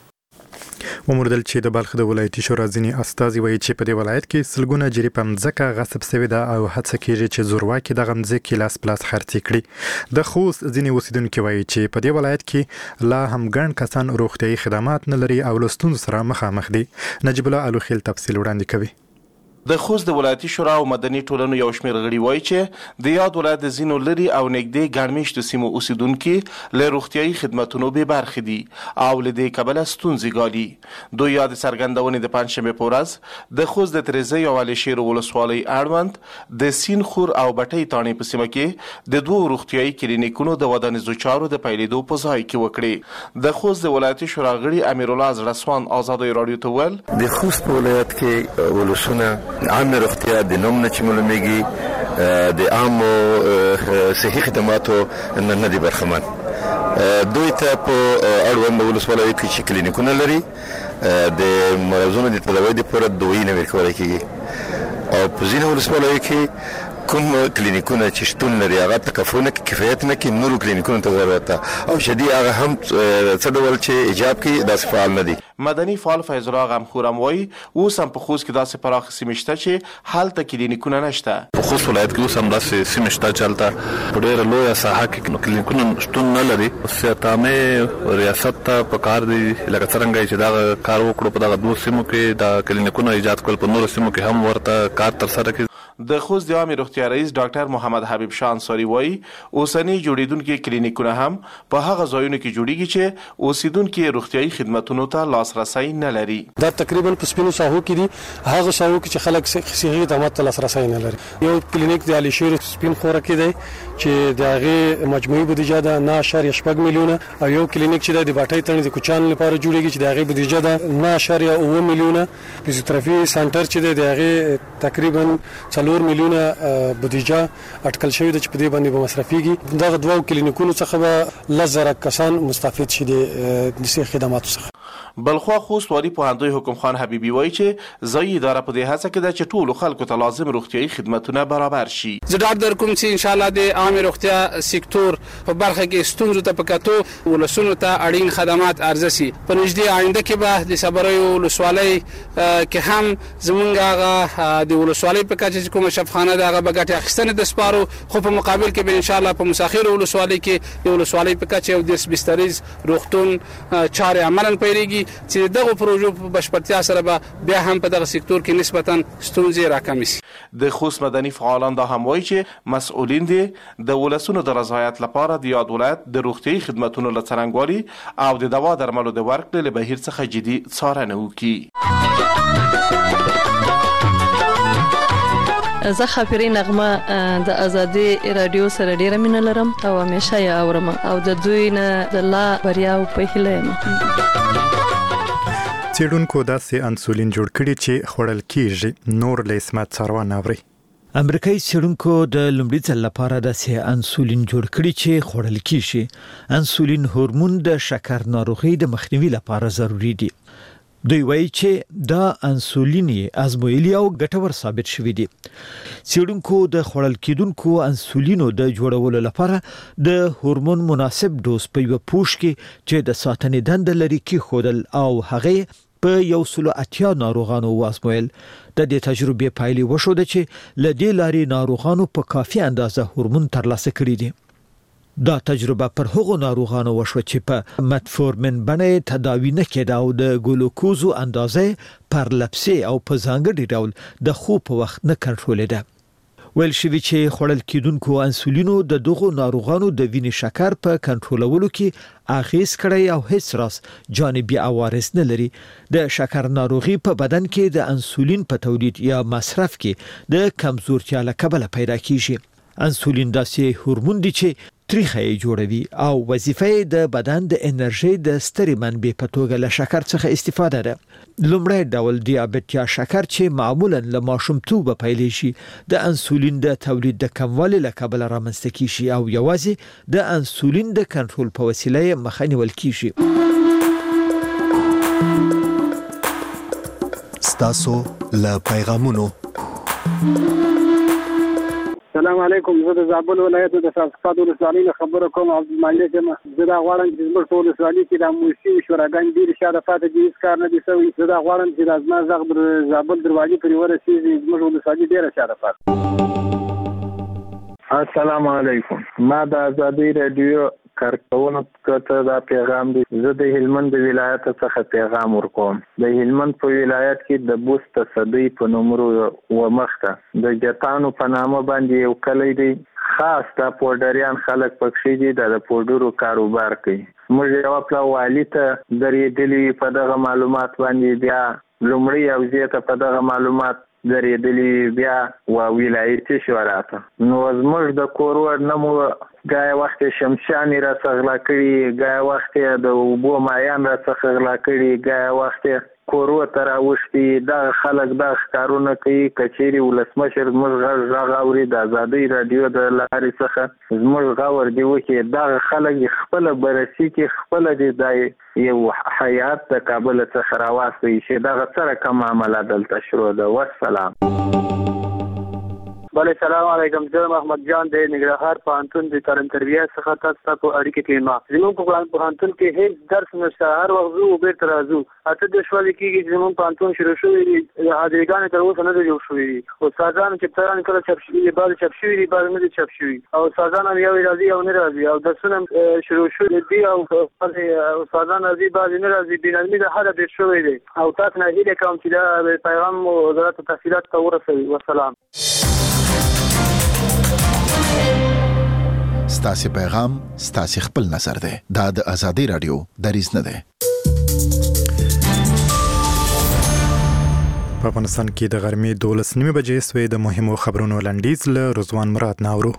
وموردل چې د بلخ د ولایتي شورا ځینې استازي وایي چې په دې ولایت کې سلګونه جریبه مځکه غصب شوې ده او هڅه کیږي چې زورواکي دغه مځکې لاس په لاس خرڅې کړي. د خوست ځینې اوسیدونکي وایي چې په دې ولایت کې لا هم ګڼ کسان روغتیايي خدمات نه لري او له ستونزو سره مخامخ دي. نجیب الله الوخیل تفصیل وړاندې کوي. د خوست د ولایتي شورا او مدني ټولنو یو شمېر غړي وایي چې د یاد ولایت د ځینو لرې او نږدې ګڼمېشتو سیمو اوسیدونکي له روغتیايي خدمتونو بې برخې دي او له دې کبله ستونزې ګالي. دوی یا د څرګندونې د پنجشنبې په ورځ د خوست د تریزۍ او علیشیر ولسوالۍ اړوند د سین خور او بټۍ تاڼې په سیمه کې د دوو روغتیايي کلینیکونو د ودانیزو چارو د پیلېدو په ځای کې وکړې. د خوست د ولایتي شورا غړي امیرالله زړسوان ازادي راډیو ته وویل د خوست په ولایت کې ولسونه عامه روغتیا د نوم نه چې معلومیږي د عامو صحي خدماتو نه دي برخمن. دوی ته په اړوند ولسوالیو کې چې کلینیکونه لري د مرضونو د تداوی لپاره دوی نه ورکول کېږي او په ځینو ولسوالیو کې کوم کلینیکونه چې شتون لري هغه تکفونه کې کفایت نه کوي، نورو کلینیکونو ته ضرورت ده او شدي هغه هم څه ډول چې ایجاب کوي داسې فعال نه دي. مدني فعال فیض الله غمخور هم وایي اوس هم په خوست کې داسې پراخې سیمې شته چې هلته کلینیکونه نشته. په خوست ولایت کې اوس هم داسې سیمې شته چې هلته په ډېره لویه ساحه کې کلینیکونه شتون نه لري. سیاتامې ریاست ته په کار دی لکه څرنګه چې دغه کار وکړو په دغه دوو سیمو کې دا کلینیکونه ایجاد کړل، په نورو سیمو کې هم ورته کار ترسره کړي. د خوست د عامې روغتیا رئیس ډاکټر محمد حبیب شاه انصاري وایي اوسني جوړیدونکي کلینیکونه هم په هغه ځایونو کې جوړیږي چې اوسیدونکي روغتیايي خدماتونو ته لاسرسي نه لري. دا تقریبا په سپینو ساحو کې دي، هغه ساحو کې چې خلک صحي خدمات ته لاسرسي نه لري. یو کلینیک د علي شیر سپین خوره کې دی چې د هغه مجموعي بودیجه ده نه اشاریه شپږ میلیونه او یو کلینیک چې د باټۍ تڼۍ د کوچان لپاره جوړیږي چې د هغه بودیجه ده نه اشاریه اوه میلیونه. فزیوتراپي سنټر چې د هغه تقریبا څلور میلیونه بودیجه اټکل شوی د چې په دې باندې به مصرفيږي. دغه دوه کلینیکونو څخه به لزر کسان مستفید شي د صحي خدماتو څخه. بلخوا خوست والي پوهندوی حکم خان حبیبي وایي چې ځای اداره په دې هڅه کې ده چې ټولو خلکو ته لازم روغتیايي خدمتونه برابر شي. زه ډاډ در کوم چې ان شاء الله د عامه روغتیا سکتور په برخه کې ستونزو ته پکاتو ولسونو ته اړین خدمات ارزه شي. په نږدې آینده کې به د صبري ولسوالۍ کې هم زمونږ هغه د ولسوالۍ په کچه چې کومه شفخانه ده هغه به ګټه اخیستنه د سپارو، خو په مقابل کې به ان شاء الله په مساخیر ولسوالۍ کې د ولسوالۍ په کچه یو د بستریز روغتون چارې عملاً پیریږي چې دغه پروژو په بشپړتیا سره به بیا هم په دغه سکتور کې نسبتاً ستونزې راکمې شي. د خوست مدني فعالان دا هم وایي چې مسؤلین دي د ولسونو د رضایت لپاره د یاد ولایت د روغتیايي خدماتونو له څرنګوالي او د دوا درملو د ورکړې له بهیر څخه جدي څارنه وکړي. زه خاپری نغمه د ازادي رادیو سره ډیره مینه لرم او همیشه یې اورم او د دوی نه د لا بریا په هیله یم. څېړونکو داسې انسولین جوړ کړي چې خوړل کیږي، نور له اسمت څاروان اوري. امریکایي څېړونکو د لومړي ځل لپاره داسې انسولین جوړ کړي چې خوړل کیږي. انسولین هورمون د شکر ناروغۍ د مخنیوي لپاره ضروری دی. دوی وایي چې دا انسولین ازمویلي او ګټور ثابت شوی دی. څېړونکو د خوړل کېدونکو انسولینو د جوړولو لپاره د هورمون مناسب ډوز په یو پوښ کې چې د ساتنې دنده لري کې خودل او هغه په یو سلو اتیا ناروغانو وازمویل. د دې تجربې پایلې وښوده چې ل دې لارې ناروغانو په کافي اندازه هورمون ترلاسه کړی دی. دا تجربه پر هغو ناروغانو وشو چې په متفورمین باندې تداوی نه کېده او د ګلوکوزو اندازه پر لپسي او په ځانګړي ډول د خوب په وخت نه کنټرولېده. ویل شوی چې خوړل کېدونکو انسولینو د دغو ناروغانو د وینې شکر په کنټرولولو کې اغیز کړی او هیڅ راس جانبي عوارض نه لري. د شکر ناروغي په بدن کې د انسولین په تولید یا مصرف کې د کمزورتیا له کبله پیدا کیږي. انسولین داسې هورمون دی چې تریخه جوړوي او وظیفه د بدن د انرژي د ستري منبع په توګه له شکر څخه استفاده ده. لومړی ډول دیابت یا شکر چې معمولا له ماشومتوبه پیلې شي د انسولین د تولید د کموالي له کبله رامنځته کیږي او یوازې د انسولین د کنټرول په وسیله مخه نیول کیږي. ستاسو له پیغامونو. السلام علیکم. زه د زابل ولایت د صفقات ولسوالۍ نه خبره کوم. عبدالمالک یم. زه دا غواړم چې زموږ په ولسوالۍ کې د موسسي مشورګان ډېرې شاته پاتې دي، هېڅ کار نه دي شوی. زه دا غواړم چې د زما غږ د زابل دروازې پورې ورسېږي. زموږ ولسوالۍ ډېره شاته پاتې. السلام علیکم. ما د ازادي رادیو کارکونکو ته دا پیغام دی. زه د هلمند ولایت څخه پیغام ورکوم. د هلمند په ولایت کې د بوست صدۍ په نومرو و مخته د جتانو په نامه باندې یو کلی دی. خاص د پوډریان خلک پکښې دي د پوډرو کاروبار کوي. موږ یو خپل والی ته درېدلې په دغه معلومات باندې بیا لومړی او زیاته په دغه معلومات درېدلې بیا و ولایتي شوراته نو زموږ د کورور نه مو ګای وخت شمشاني را څغلا کړي، ګای وخت د اوبو مایان را څغلا کړي، ګای وخت کورو ته راوښتي دغه خلک دغه ښکارونه کوي. کچېرې ولسمشر زموږ غږ اوري د ازادۍ راډیو د لارې څخه زموږ غور دې وکړي. دغه خلک خپله بررسي کې خپله دې دا یو حیات د کابل څخه راواستوي چې دغه سره کوم عمله دلته شروع ده. والسلام. بله سلام علیکم. زه محمد جان د ننګرهار پوهنتون د تعلیم تربیه څخه تاسو ته په اړیکه کې ما زموږ په پوهنتون کې هیڅ درس نشته. هر وخت زه بیرته راځو. اته د شوال کېږي چې زموږ پوهنتون شروع شوی دی. هادریګانې تر اوسه نه دی جوړ شوی دي. استادان چې پران کله چاپ شوي دي، بعضې چاپ شوي دي، بعضې نه دي چاپ شوي. او استادان هم یو راځي او نه راځي، او درسونه شروع شوي دي او بعضې استادان راځي بعضې نه راځي. بېنظمي د حده ډېر شوی دی او تاسو نه هیله کوم چې دا پیغام وزارت تحصیلات ته ورسوي. والسلام. ستاسو پیغام ستاسو خپل نظر دی. دا د ازادي رادیو دریځ نه دی. په افغانستان کې د غرمې دولس نیمه بجې سوې. د مهمو خبرونو لنډیز له رضوان مراد ناورو.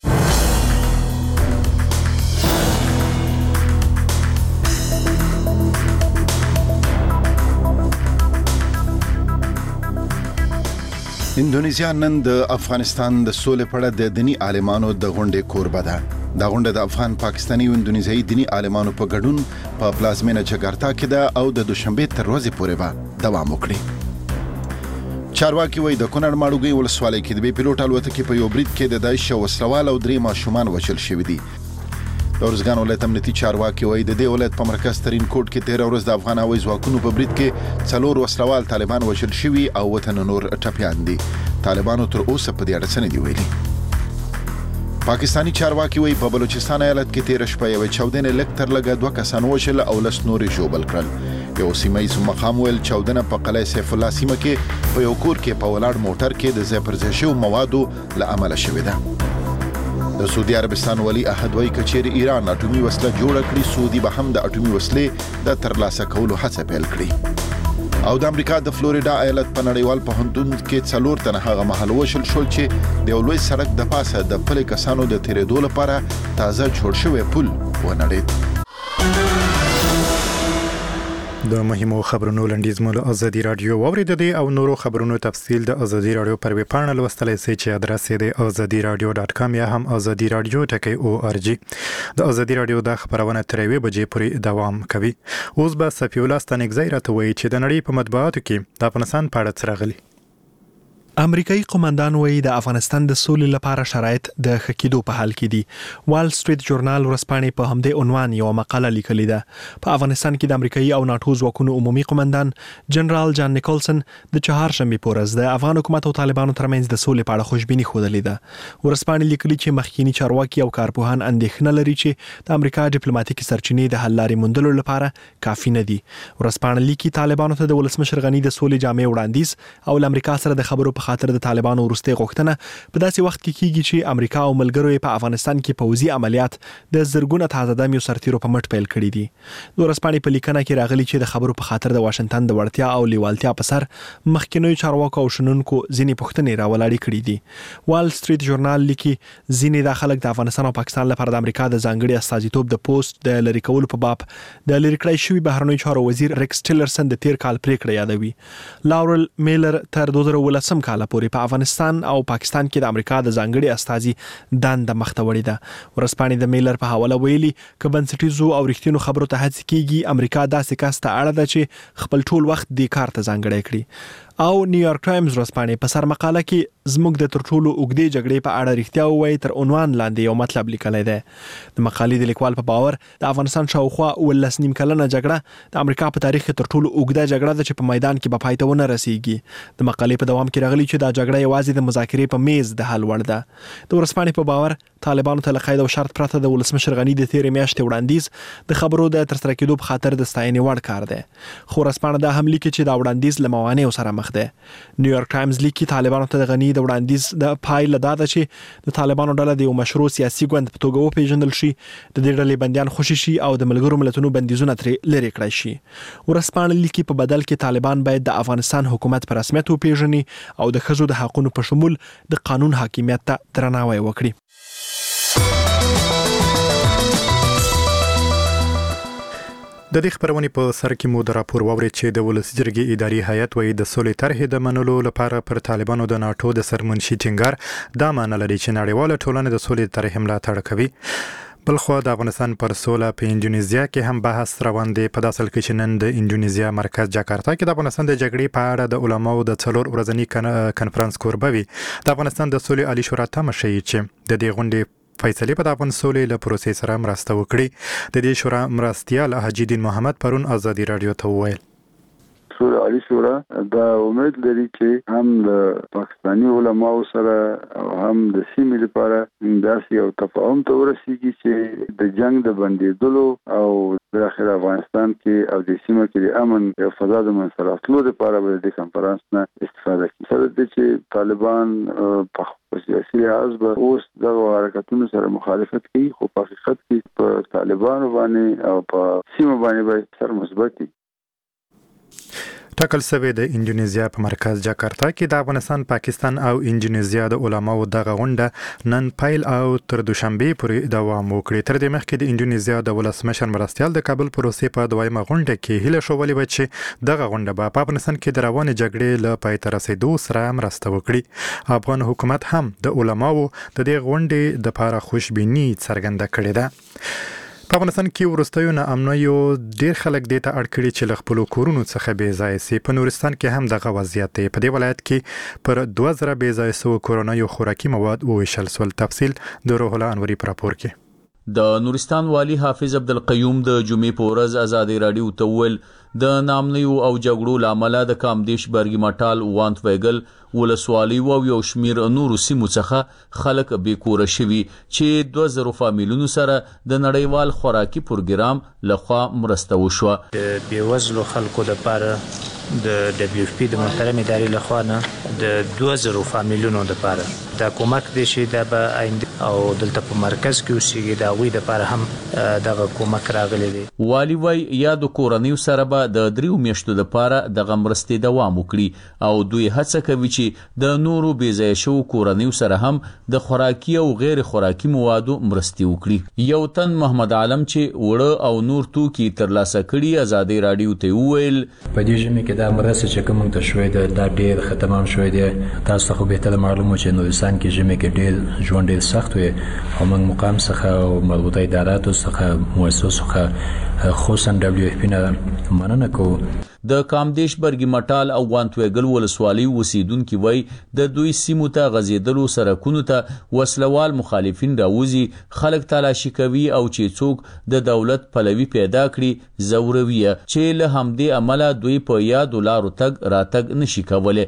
اندونیزیا نن د افغانستان د سولې په اړه د دینی عالمانو د غونډې کوربه ده. دا غونډه د افغان پاکستاني او اندونیزیایي دینی عالمانو په ګډون په پلازمینه جکارتا کې ده او د دوشنبه تر ورځې پورې به دوام وکړي. چارواکي وایي د کونړ ماړوګي ولسوالۍ کې د بي پیلوټ الوتکې په یو برید کې د داعش وسلوال او درې ماشومان وژل شوي دي. د ارزګان ولایت امنیتي چارواکي وایي د دې ولایت په مرکز ترین کوټ کې تیر ورځ د افغان هوایي ځواکونو په برید کې څلور وسلوال طالبان وژل شوي او وطن نور ټپيان دي. طالبانو تر اوسه په دې اړه څه نه دي ویلي. پاکستانی چارواکي وایي په بلوچستان ایالت کې تیر شپه یو چاودنه لکتر لګه دوه کسان وژل او لس نورې ژوبل کړل. یو سیمایي مقام ویل چاودنه په قلعه سیف الله سیمه کې په یو کور کې په ولاړ موټر کې د ځای پر ځای شوو موادو له امله شوې ده. د سعودي عربستان ولی عهد وایي کچېرې ایران اټومي وسله جوړه کړي، سعودي به هم د اټومي وسلې د ترلاسه کولو هڅه پیل کړي. او د امریکا د فلوریډا ایالت په نړیوال پوهنتون کې څلور تنه هغه مهال وشل شول چې د یو لوی سړک د پاسه د پلي کسانو د تیرېدو لپاره تازه جوړ شوی پل ونړېد. د مهمو خبرونو لنډیز مو له ازادي رادیو واوریدل دي او نورو خبرونو تفصیل د ازادي رادیو پر ویب پاڼه لوستلای شئ چې ادرس یې د ازادي رادیو ډاټ کام یا هم ازادي رادیو ټکی او ار جی. د ازادي رادیو د خبرونه تر یوې بجې پورې دوام کوي. اوس به صفی الله ستانګزی راته وایي چې د نړۍ په مطبوعاتو کې د افغانستان په اړه څه راغلي. امریکایي قومندان وایي د افغانستان د سولې لپاره شرایط د ښه کېدو په حال کې دي. وال سټریټ ژورنال ورځپاڼې په همدې عنوان یو مقاله لیکلې ده. په افغانستان کې د امریکایي او ناتو ځواکونو عمومي قومندان جنرال جان نیکولسن د چهارشنبې په ورځ د افغان حکومت او طالبانو ترمنځ د سولې په اړه خوشبیني ښودلې ده. ورځپاڼې لیکلي چې مخکینی چارواکي او کارپوهان اندېښنه لري چې د امریکا ډیپلوماټیکي سرچینې د حل لارې موندلو لپاره کافي نه دي. ورځپاڼه لیکي طالبانو ته د ولسمشر غني د سولې جامع وړاندیز او امریکا سره د خبرو خاطر د طالبانو وروستي غوښتنه په داسې وخت کې کیږي چې امریکا او ملګرو په افغانستان کې پوځي عملیات د زرګونه تازه دمیو سرتیرو په مټ پیل کړي دي. د ورځپاڼې په لیکنه کې راغلي چې د خبرو په خاطر د واشنگټن د وړتیا او لیوالتیا په سر مخکینوي چارواکو او شنونکو ځینې پوښتنې راولاړې کړي دي. وال سټریټ ژورنال لیکي ځینې د خلک د افغانستان او پاکستان لپاره د امریکا د ځانګړي استازیتوب د پوسټ د لری کولو په باب د لری کړی شوی بهرنوي چارو وزیر ریکس ټیلرسن د تیر کال پریکړه یادوي. لاورل میلر تر دوه زره ولسم کال پورې په افغانستان او پاکستان کې د امریکا د ځانګړي استازي دنده مخته وړې ده. ورځپاڼې د میلر په حواله ویلي ک بنسټیزو او رښتینو خبرو ته هڅه کیږي امریکا داسې کس ته اړه ده چې خپل ټول وخت د کار ته ځانګړی کړي. او نیویارک ټایمز ورځپاڼې په سر مقاله کې زموږ د تر ټولو اوږدې جګړې په اړه رښتیا ووایي تر عنوان لاندې یو مطلب لیکلی دی. د مقالې د لیکوال په باور د افغانستان شاوخوا اوولس نیم کلنه جګړه د امریکا په تاریخ کې تر ټولو اوږده جګړه ده چې په میدان کې به پای ته ونه رسیږي. د مقالې په دوام کې راغلي چې دا جګړه یوازې د مذاکرې په میز د حل وړ ده. د ورځپاڼې په باور طالبانو ته له قید او شرط پرته د ولسمشر غني د تیرې میاشتې وړاندیز د خبرو د ترسره کېدو په خاطر د ستاینې وړ کار دی. خو ورځپاڼه دا هم لیکي چې دا وړاندیز له موانعو سره مخ دی. نیویارک ټایمز لیکي طالبانو ته د غني د وړاندیز د پایله دا ده چې د طالبانو ډله د یو مشروع سیاسي ګوند په توګه وپیژندل شي، د دې ډلې بندیان خوشي شي او د ملګرو ملتونو بندیزونه ترې لرې کړای شي. ورځپاڼه لیکي په بدل کې طالبان باید د افغانستان حکومت په رسمیت وپیژني او د ښځو د حقونو په شمول د قانون حاکمیت ته درناوی وکړي. د دې خبرونې په سر کې مو د راپور واوري چې د ولسی جرګې اداري هیئت وایي د سولې طرحې د منلو لپاره پر طالبانو د ناتو د سرمنشي ټینګار دا معنی لري چې نړیواله ټولنه د سولې طرحې ملاتړ کوي. بلخو د افغانستان پر سوله په انډونیزیا کې هم بحث روان دی. په داسل کې چې نن د انډونیزیا مرکز جاکارتا کې د افغانستان د جګړې په اړه د علماو د څلور ورځنی کنفرانس کوربه وي. د افغانستان د سولې عالی شورا تمه شي چې د دې غونډې فیصله په د افغان سولې له پروسې سره مرسته وکړي. د دې شورا مرستیال حاجی دین محمد پرون آزادی رادیو ته وویل سولې عالی شورا دا امید لري چې هم د پاکستاني علماو سره او هم د سیمې لپاره داسې یو تفاهم ته ورسیږي چې د جنگ د بندیدلو او د اخر افغانستان کې او د سیمه کې د امن او فضا د منصراتلو لپاره به د کنفرانس نه استفاده کوي. سره د چې طالبان په سیاسي لحاظ به اوس د حرکتونو سره مخالفت کوي، خو په حقیقت کې په طالبانو باندې او په سیمه باندې به سر مثبت وي. ټاکل شوی د انډونیزیا په مرکز جاکارتا کې د افغانستان، پاکستان او انډونیزیا د علماو دغه غونډه نن پیل او تر دوشنبه پورې دوام وکړي. تر دې مخکې د انډونیزیا د ولسمشر مرستیال د کابل پروسې په دویمه غونډه کې هیله شولې و چې دغه غونډه به په افغانستان کې د روانې جګړې له پای ته رسیدو سره مرسته وکړي. افغان حکومت هم د علماو د دې غونډې د لپاره خوشبیني څرګنده کړې ده. په افغانستان کې ورستیو نه امنیو ډیر خلک د ته اړ کړي چې له خپل کورونو څخه بې ځای سي. په نورستان کې هم دغه وضعیت دی. په دې ولایت کې پر دوه زره بې ځای سو کورونه یو خوراکي مواد وویشل سول. تفصیل د روح الله انوري پر راپور کې. د نورستان والی حافظ عبدالقیوم د جمعې په ورځ آزادی رادیو ته وویل د نامنیو او جګړو لامل د کامدیش برګی مټال وانت ویګل ولسوالي او یو شمیر نورو سیمو څخه خلک بې کور شوي چې دوه زره فامیلونو سره د نړیوال خوراکي پروګرام لخوا مرسته وشوه. د بیوزلو خلکو لپاره د دبلیو اف پی د محترم ادارې لخوا نه د دوه زره فامیلونو لپاره دا کومک دی چې دا به آینده او دلته په مرکز کې اوسېږي د هغوی لپاره هم دغه کومک راغلی دی. والي وایي یا د کورنیو سره به د دریو میاشتو لپاره دغه مرستې دوام وکړي او دوی هڅه کوي چې د نورو بې ځایه شوو کورنیو سره هم د خوراکي او غیر خوراکي موادو مرستې وکړي. یو تن محمد عالم چې وړه او نور توکي ترلاسه کړي آزادی رادیو ته وویل په دې ژمي کې دا مرسته چې کوم ته شوې ده دا ډېر ختمام شوې ده. تاسو خو به تل معلومه چې نورستان کې ژمي کې ډېر ژوند ډېر سخت وي او موږ مقام څخه او مربوطه اداراتو څخه مؤسسو څخه خصوصا دبلیو اف پی نه مننه کوو. د کامدیش برګی مټال او وانت ویګل ولسوالي اوسیدونکو وای د دوی سیمو ته غزیدلو سرکونو ته وسلوال مخالفین راوځي، خلک تلاشي کوي او چې څوک د دولت پلوي پیدا کړي زوروي چې له همدې عمله دوی په یاد لارو تګ راتګ نشي کولای.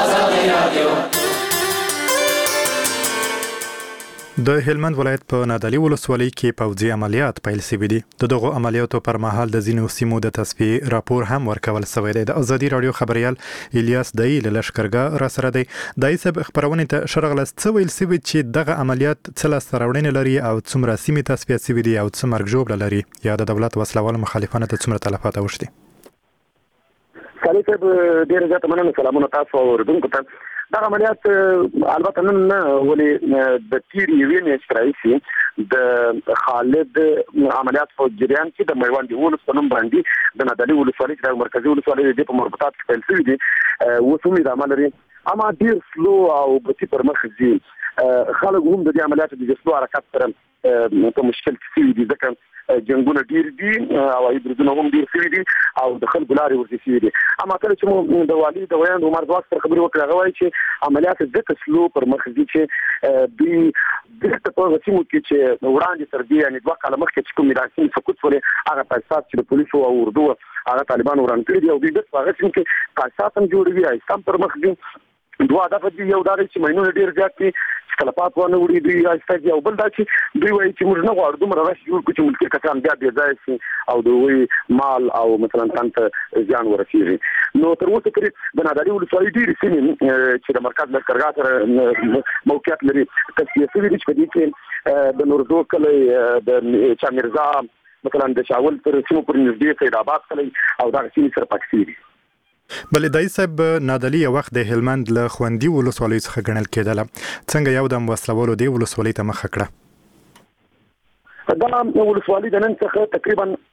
د هلمند ولایت په نادعلي ولسوالۍ کې پوځي عملیات پیل شوي دي. د دغو عملیاتو پر مهال د ځینو سیمو د تصفیې راپور هم ورکول شوی دی. د ازادي رادیو خبريال الیاس دای له لشکرګاه را سره دی. دای صاحب خبرونه ته شرغلس څه ویل شوی چې دغه عملیات څه لاس راوړنې لري او څومره سیمې تصفیه شوي دي او څه مرګ ژوبله لري یا د دولت وسلوال مخالفانو ته څومره تلفات اوښتي. کله چې ډیر زیات مننه سلامونه تاسو اوردونکو ته. دا عملیات البته نن نه ولې د تیر یوې میاشتې راهیسې د خالد عملیات په جریان کې د میوند ولس په نوم باندې د نادعلي ولسوالۍ د مرکزي ولسوالۍ د په مربوطات کې پیل شوي دي. اوس هم ادامه لري اما ډیر سلو او بتی پر مخ ځي. خلک هم د دې عملیاتو د سلو حرکت سره په مشکل کې دي ځکه جنگونه ډیر دي او ایبردونه هم ډیر شوي دي او د خلکو لارې ورته شوي دي. اما کله چې مو د والي د ویاند عمر ځواک سره خبرې وکړې هغه وایي چې عملیات ځکه سلو پر مخ ځي چې دوی دلته په هغه سیمو کې چې وړاندې تر دې یعنې دوه کاله مخکې چې کوم میراثي سقوط شولې هغه تاسیسات چې د پولیسو او اردو هغه طالبانو وران کړي دي او دوی بس په هغه سیمو کې تاسیسات هم جوړوي ایسته پر مخ ځي. دوه هدف دي، یو دا دی چې ماینونه ډېر زیات دي چې تلفات ونه وړي دوی ایسته دي او بل دا چې دوی وایي چې موږ نه غواړو دومره رش جوړ کړو چې ملکي کسان بیا بې ځایه شي او د هغوی مال او مثلا تن ته زیان ورسېږي. نو تر اوسه پورې د نادعلي ولسوالۍ ډېرې سیمې چې د مرکز لښکرګاه سره موقعیت لري تصفیه شوي دي چې په دې کې د نوردو کلی د چا میرزا مثلا د شاول تر سیمو پورې نږدې سید آباد کلی او دغه سیمې سره پاک شوي دي. بلې دای صاحب نادعلي یو وخت د هلمند له خوندي ولسوالۍ څخه ګڼل کېدله، څنګه یو دم وسلوالو دې ولسوالۍ ته مخه کړه؟ دا ولسوالۍ د نن څخه تقریبا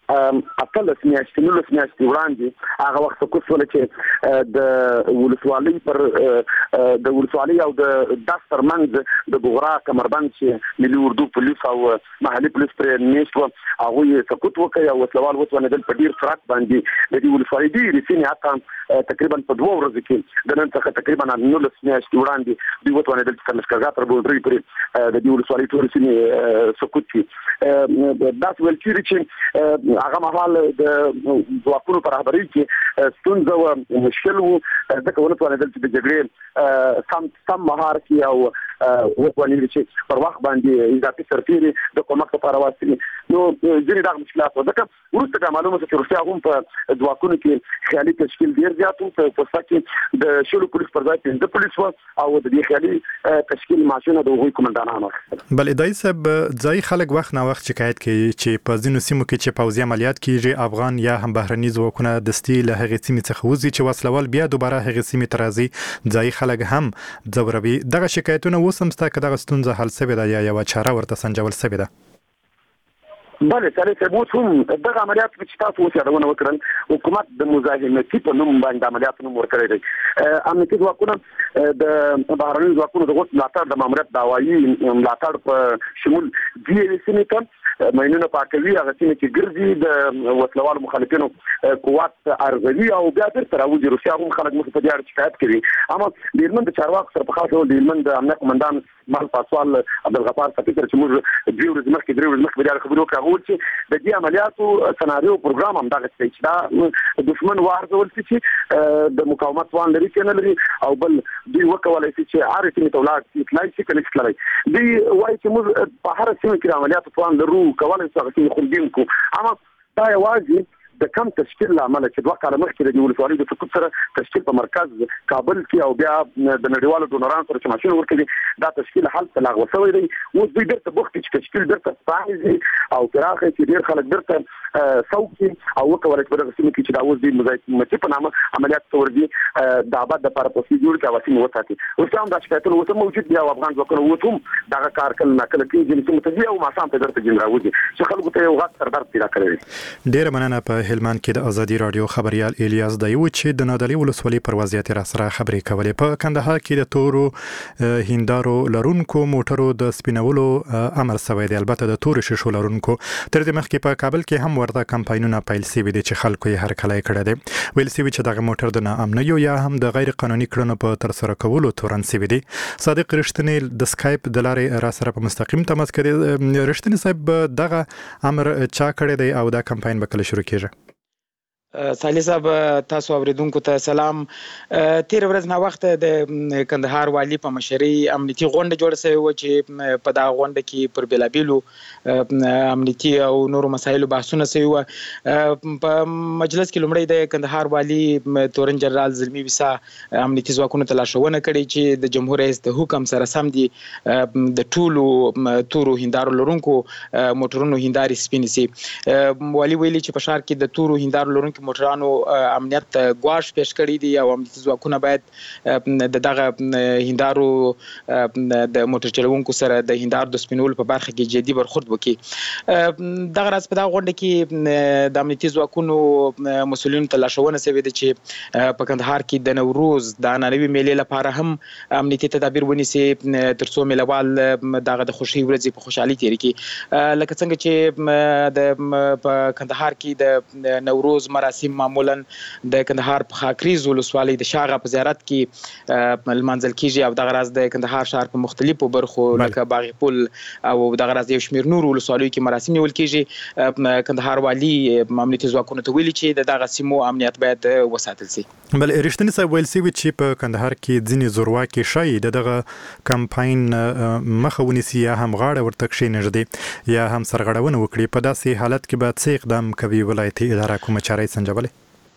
اتلس میاشتې نولس میاشتې وړاندې هغه وخت کوڅ ول چې د ولسوالۍ پر د ولسوالۍ او د داس ترمنځ د بغرا کمربند چې ملي اردو پولیس او محلي پولیس پر نشو هغه سقوط وکړ او وسلوال وڅونېدل په ډیر سرعت باندې د دې ولسوالۍ دی رسینه حتی تقریبا په دوه ورځې کې د نن څخه تقریبا نولس میاشتې وړاندې دوی وڅونېدل چې لښکرګاه تر بولډري پر د دې ولسوالۍ ټول رسینه سقوط کی داس ول چې هغه مهال د ځواکونو پر رهبرۍ کې ستونزه او مشکل وو ځکه ولته د جګړې سم سم مهار کې او وکړي چې پر وخت باندې اضافي سرتیري د کومک لپاره واسطي نو ځینې دا مشکلات وکړه ورته د معلومه چې روسیا هم په ځواکونو کې خیالي تشکیل ډیر زیات وو په پوسټ د شلو پولیس پر ځای د پولیس او د دې خیالي تشکیل ماشونه د هغوی کمانډانانو بل ادای صاحب ځای خلک وخت نه وخت شکایت کوي چې په ځینو سیمو کې چې پوځي عملیات کیږي افغان یا هم بهرني ځواکونه دستي له هغې سیمې څخه وځي چې وسلوال بیا دوباره هغې سیمې ته راځي ځای خلک هم ځوروي دغه شکایتونه اوس هم ستا که دغه ستونزه حل شوې ده یا یوه چاره ورته سنجول شوې ده بله سړی صاحب اوس هم دغه عملیات چې تاسو اوس یادونه وکړل حکومت د مزاحمتي په نوم باندې عملیات نوم ورکړی دی امنیتي ځواکونه د بهرني ځواکونو د غوښتنې ملاتړ د ماموریت دعوایي ملاتړ په شمول دې یوې سیمې ته مینونه پاکوي هغه سیمې چې ګرځي د وسلوالو مخالفینو قوت ارزوي او بیا بیرته راوځي روسیا هم خلک مخ په دې اړه شکایت کوي اما د هلمند د چارواکو سره په خاص ډول د هلمند امنیت قومندان مال پاسوال عبدالغفار سفیر چې موږ درې ورځې مخکې درې ورځې مخکې په دې خبرو کې هغه چې د دې عملیاتو سناریو پروګرام هم دغه چې دا دښمن وارزول چې د مقاومت وان لري چې نه لري او بل دوی وکولای شي چې هر څه ته ولاړ شي تلای شي کله چې تلای دوی وایي چې موږ په هر څه کې عملیاتو پلان لرو کولای شو چې خوندین کو اما دا یوازې د کم تشکیل لامل چې دوه کاله مخکې د ولسوالۍ د سقوط سره تشکیل په مرکز کابل کې او بیا د نړیوالو ډونرانو سره چې ماشين ورکړي دا تشکیل حل تلغوه شوی دی اوس دوی درته بوخت چې تشکیل درته پایزي او پراخه چې ډیر خلک درته سوکي او وکولای چې دغه سیمه کې چې دا اوس د مزایمتي په نامه عملیات تورځي د آباد د لپاره پروسیجر کې واسي وساتي اوس هم دا شکایتونه اوس موجود دي او افغان ځواکونه اوس هم دغه کار کله ناکله کوي چې متجي او ماسام په درته جنراوږي چې خلکو ته یو غټ سردار پیدا کړی ډیر مننه په هلمند کې د ازادي رادیو خبريال الیاس دایو چې د نادعلي ولسوالۍ پر وضعیت را سره خبرې کولې په کندهار کې د تورو هندارو لرونکو موټرو د سپینولو امر شوی دی البته د تورو شیشو لرونکو تر دې مخکې په کابل کې هم ورته کمپاینونه پیل شوي دي چې خلکو یې هر کله کړی دی ویل شوی چې دغه موټر د ناامنیو یا هم د غیر قانوني کړنو په تر سره کولو تورن شوی دی صادق رښتینی د سکایپ د لارې را سره په مستقیم تماس کړي رښتینی صاحب دغه امر چا کړی دی او دا کمپاین به کله شروع کیږي صالح صاحب تاسو اوریدونکو ته سلام تیر ورځ نه وخت د کندهار والی په مشرۍ امنیتي غونډه جوړه شوې و چې په دا غونډه کې پر بلابیلو امنیتي او نورو مسایلو بحثونه شوي و په مجلس کې لومړی د کندهار والی تورن جنرال زلمی ویسا امنیتي ځواکونو ته لارښوونه کړې چې د جمهور رئیس د حکم سره سم دي د ټولو تورو هندارو لرونکو موټرونو هنداري سپینې سي والی ویلي چې په ښار کې د تورو هندارو لرونکو موټرانو امنیت غواړ پیش کړی دی او امنیتي ځواکونه باید د دغه هندارو د موټر چلوونکو سره د هندارو د سپینولو په برخه کې جدي برخورد وکړي دغه راز په دغه غونډه کې د امنیتي ځواکونو مسؤلینو ته لارښوونه شوې ده چې په کندهار کې د نوروز د عنعنوي میلې لپاره هم امنیتي تدابیر ونیسي تر څو میلوال دغه د خوشي ورځې په خوشحالي تیر کړي لکه څنګه چې د په کندهار کې د نوروز مراسم معمولا د کندهار په خاکریز ولسوالۍ د شاغه په زیارت کې لمانځل کیږي او دغه راز د کندهار شهر په مختلفو برخو لکه باغ پل او دغه راز یو شمیر نور ولسوالیو کې مراسم نیول کیږي کندهار والی امنیتي ځواکونو ته ویلي چې دغه سیمو امنیت باید وساتل شي بل رښتینی صاحب ویل شوی چې په کندهار کې ځینې زورواکي شای دغه کمپاین مخه ونیسي یا هم غاړه ورته کښینږدي یا هم سرغړونه وکړي په داسې حالت کې به څه اقدام کوي ولایتي اداره کومه چاره سنجولې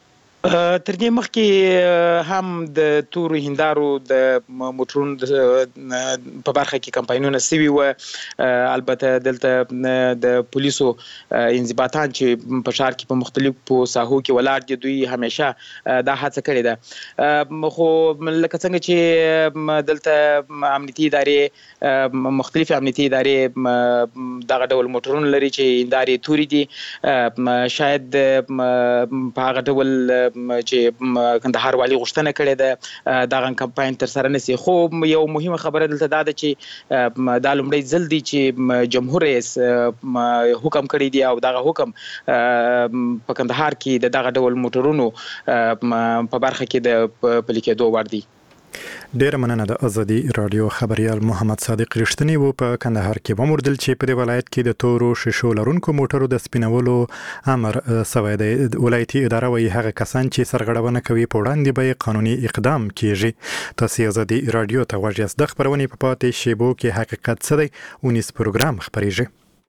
تر دې مخکې هم د تورو هندارو د موټرونو په برخه کې کمپاینونه سوي و. البته دلته د پولیسو انضباطان چې په ښار کې په مختلفو ساحو کې ولاړ دي دوی همیشه دا هڅه کړې ده. خو لکه څنګه چې دلته امنیتي ادارې مختلف امنیتي ادارې دغه ډول موټرونه لري چې هندارې توري دي، شاید په هغه ډول چې کندهار والي غوښتنه کړې ده دغه کمپاین تر سره نشي. خو یو مهمه خبره دلته دا ده چې دا لومړی ځل دی چې جمهور رئیس حکم کړی دی او دغه حکم په کندهار کې د دغه ډول موټرونو په برخه کې د پلي کېدو وړ دی. ډیره مننه د ازادي رادیو خبريال محمد صادق رښتینی وو په کندهار کې وموردل چې په دې ولایت کې د تورو شیشو لرونکو موټرو د سپینولو امر سوی دی. ولایتي اداره وايي هغه کسان چې سرغړونه کوي په وړاندې به قانوني اقدام کیږي. تاسو ازادي رادیو ته غوږ یاست. د خبرونې په پاتې شیبو کې حقیقت څه دی ونیس پروګرام خبريږي.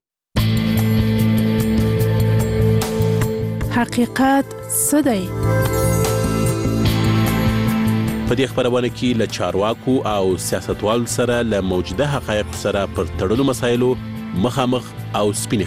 حقیقت څه دی؟ په دې خبرونه کې له چارواکو او سیاستوالو سره له موجوده حقایق سره پر تړلو مسایلو مخامخ او سپینې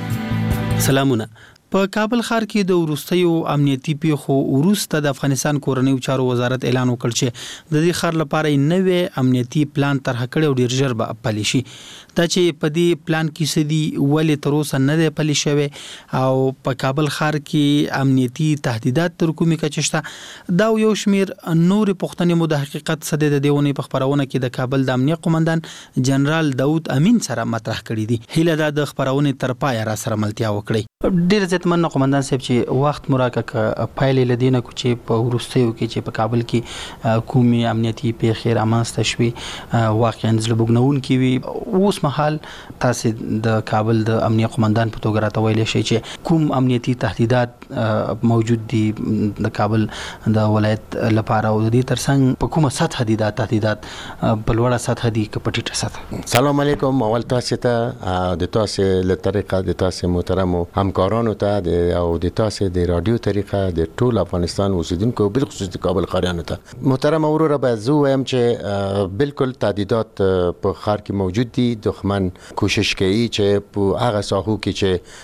خبرې. سلامونه. په کابل ښار کې د وروستیو امنیتي پیښو وروسته د افغانستان کورنیو چارو وزارت اعلان وکړ چې د دې ښار لپاره نوې امنیتي پلان طرح کړی او ډیر ژر به پلي شي. دا چې په دې پلان کې سدي ولې تر اوسه نه دی پلي شوی او په کابل ښار کې امنیتي تهدیدات تر کومې کچه شته، دا یو شمیر نور پوښتنې مو د حقیقت سده د دیونه په خبرونه کې د کابل د امنیت قومندان جنرال داود امین سره مطرح کړی دي. هیله ده د خبرونه تر پای را سره ملتیا وکړي. ډیر عزتمن قومندان صاحب چې وخت مراکه پایلې لدینه کو چې په ورستیو کې چې په کابل کې کومي امنیتي پیښې رامنځته شوې واقعا زلبګنون کې وي، اوس مهال تاسو د کابل د امنیت قومندان په توګه راته ویل شي چې کوم امنیتي تهدیدات موجود دي د کابل د ولایت لپاره او د دې ترڅنګ په کومه سطح دي دا تهدیدات په لوړه سطح دي که په ټیټه سطح؟ سلام علیکم. اول تاسو ته د تاسو له طریقه د تاسو محترم همکارانو ته او د تاسو د رادیو طریقه د ټول افغانستان اوسیدونکو بل خصوص د کابل ښاریانو ته محترم وروره به زه وایم چې بالکل تهدیدات په ښار کې موجود دي. دښمن کوشش کوي چې په هغه ساحو کې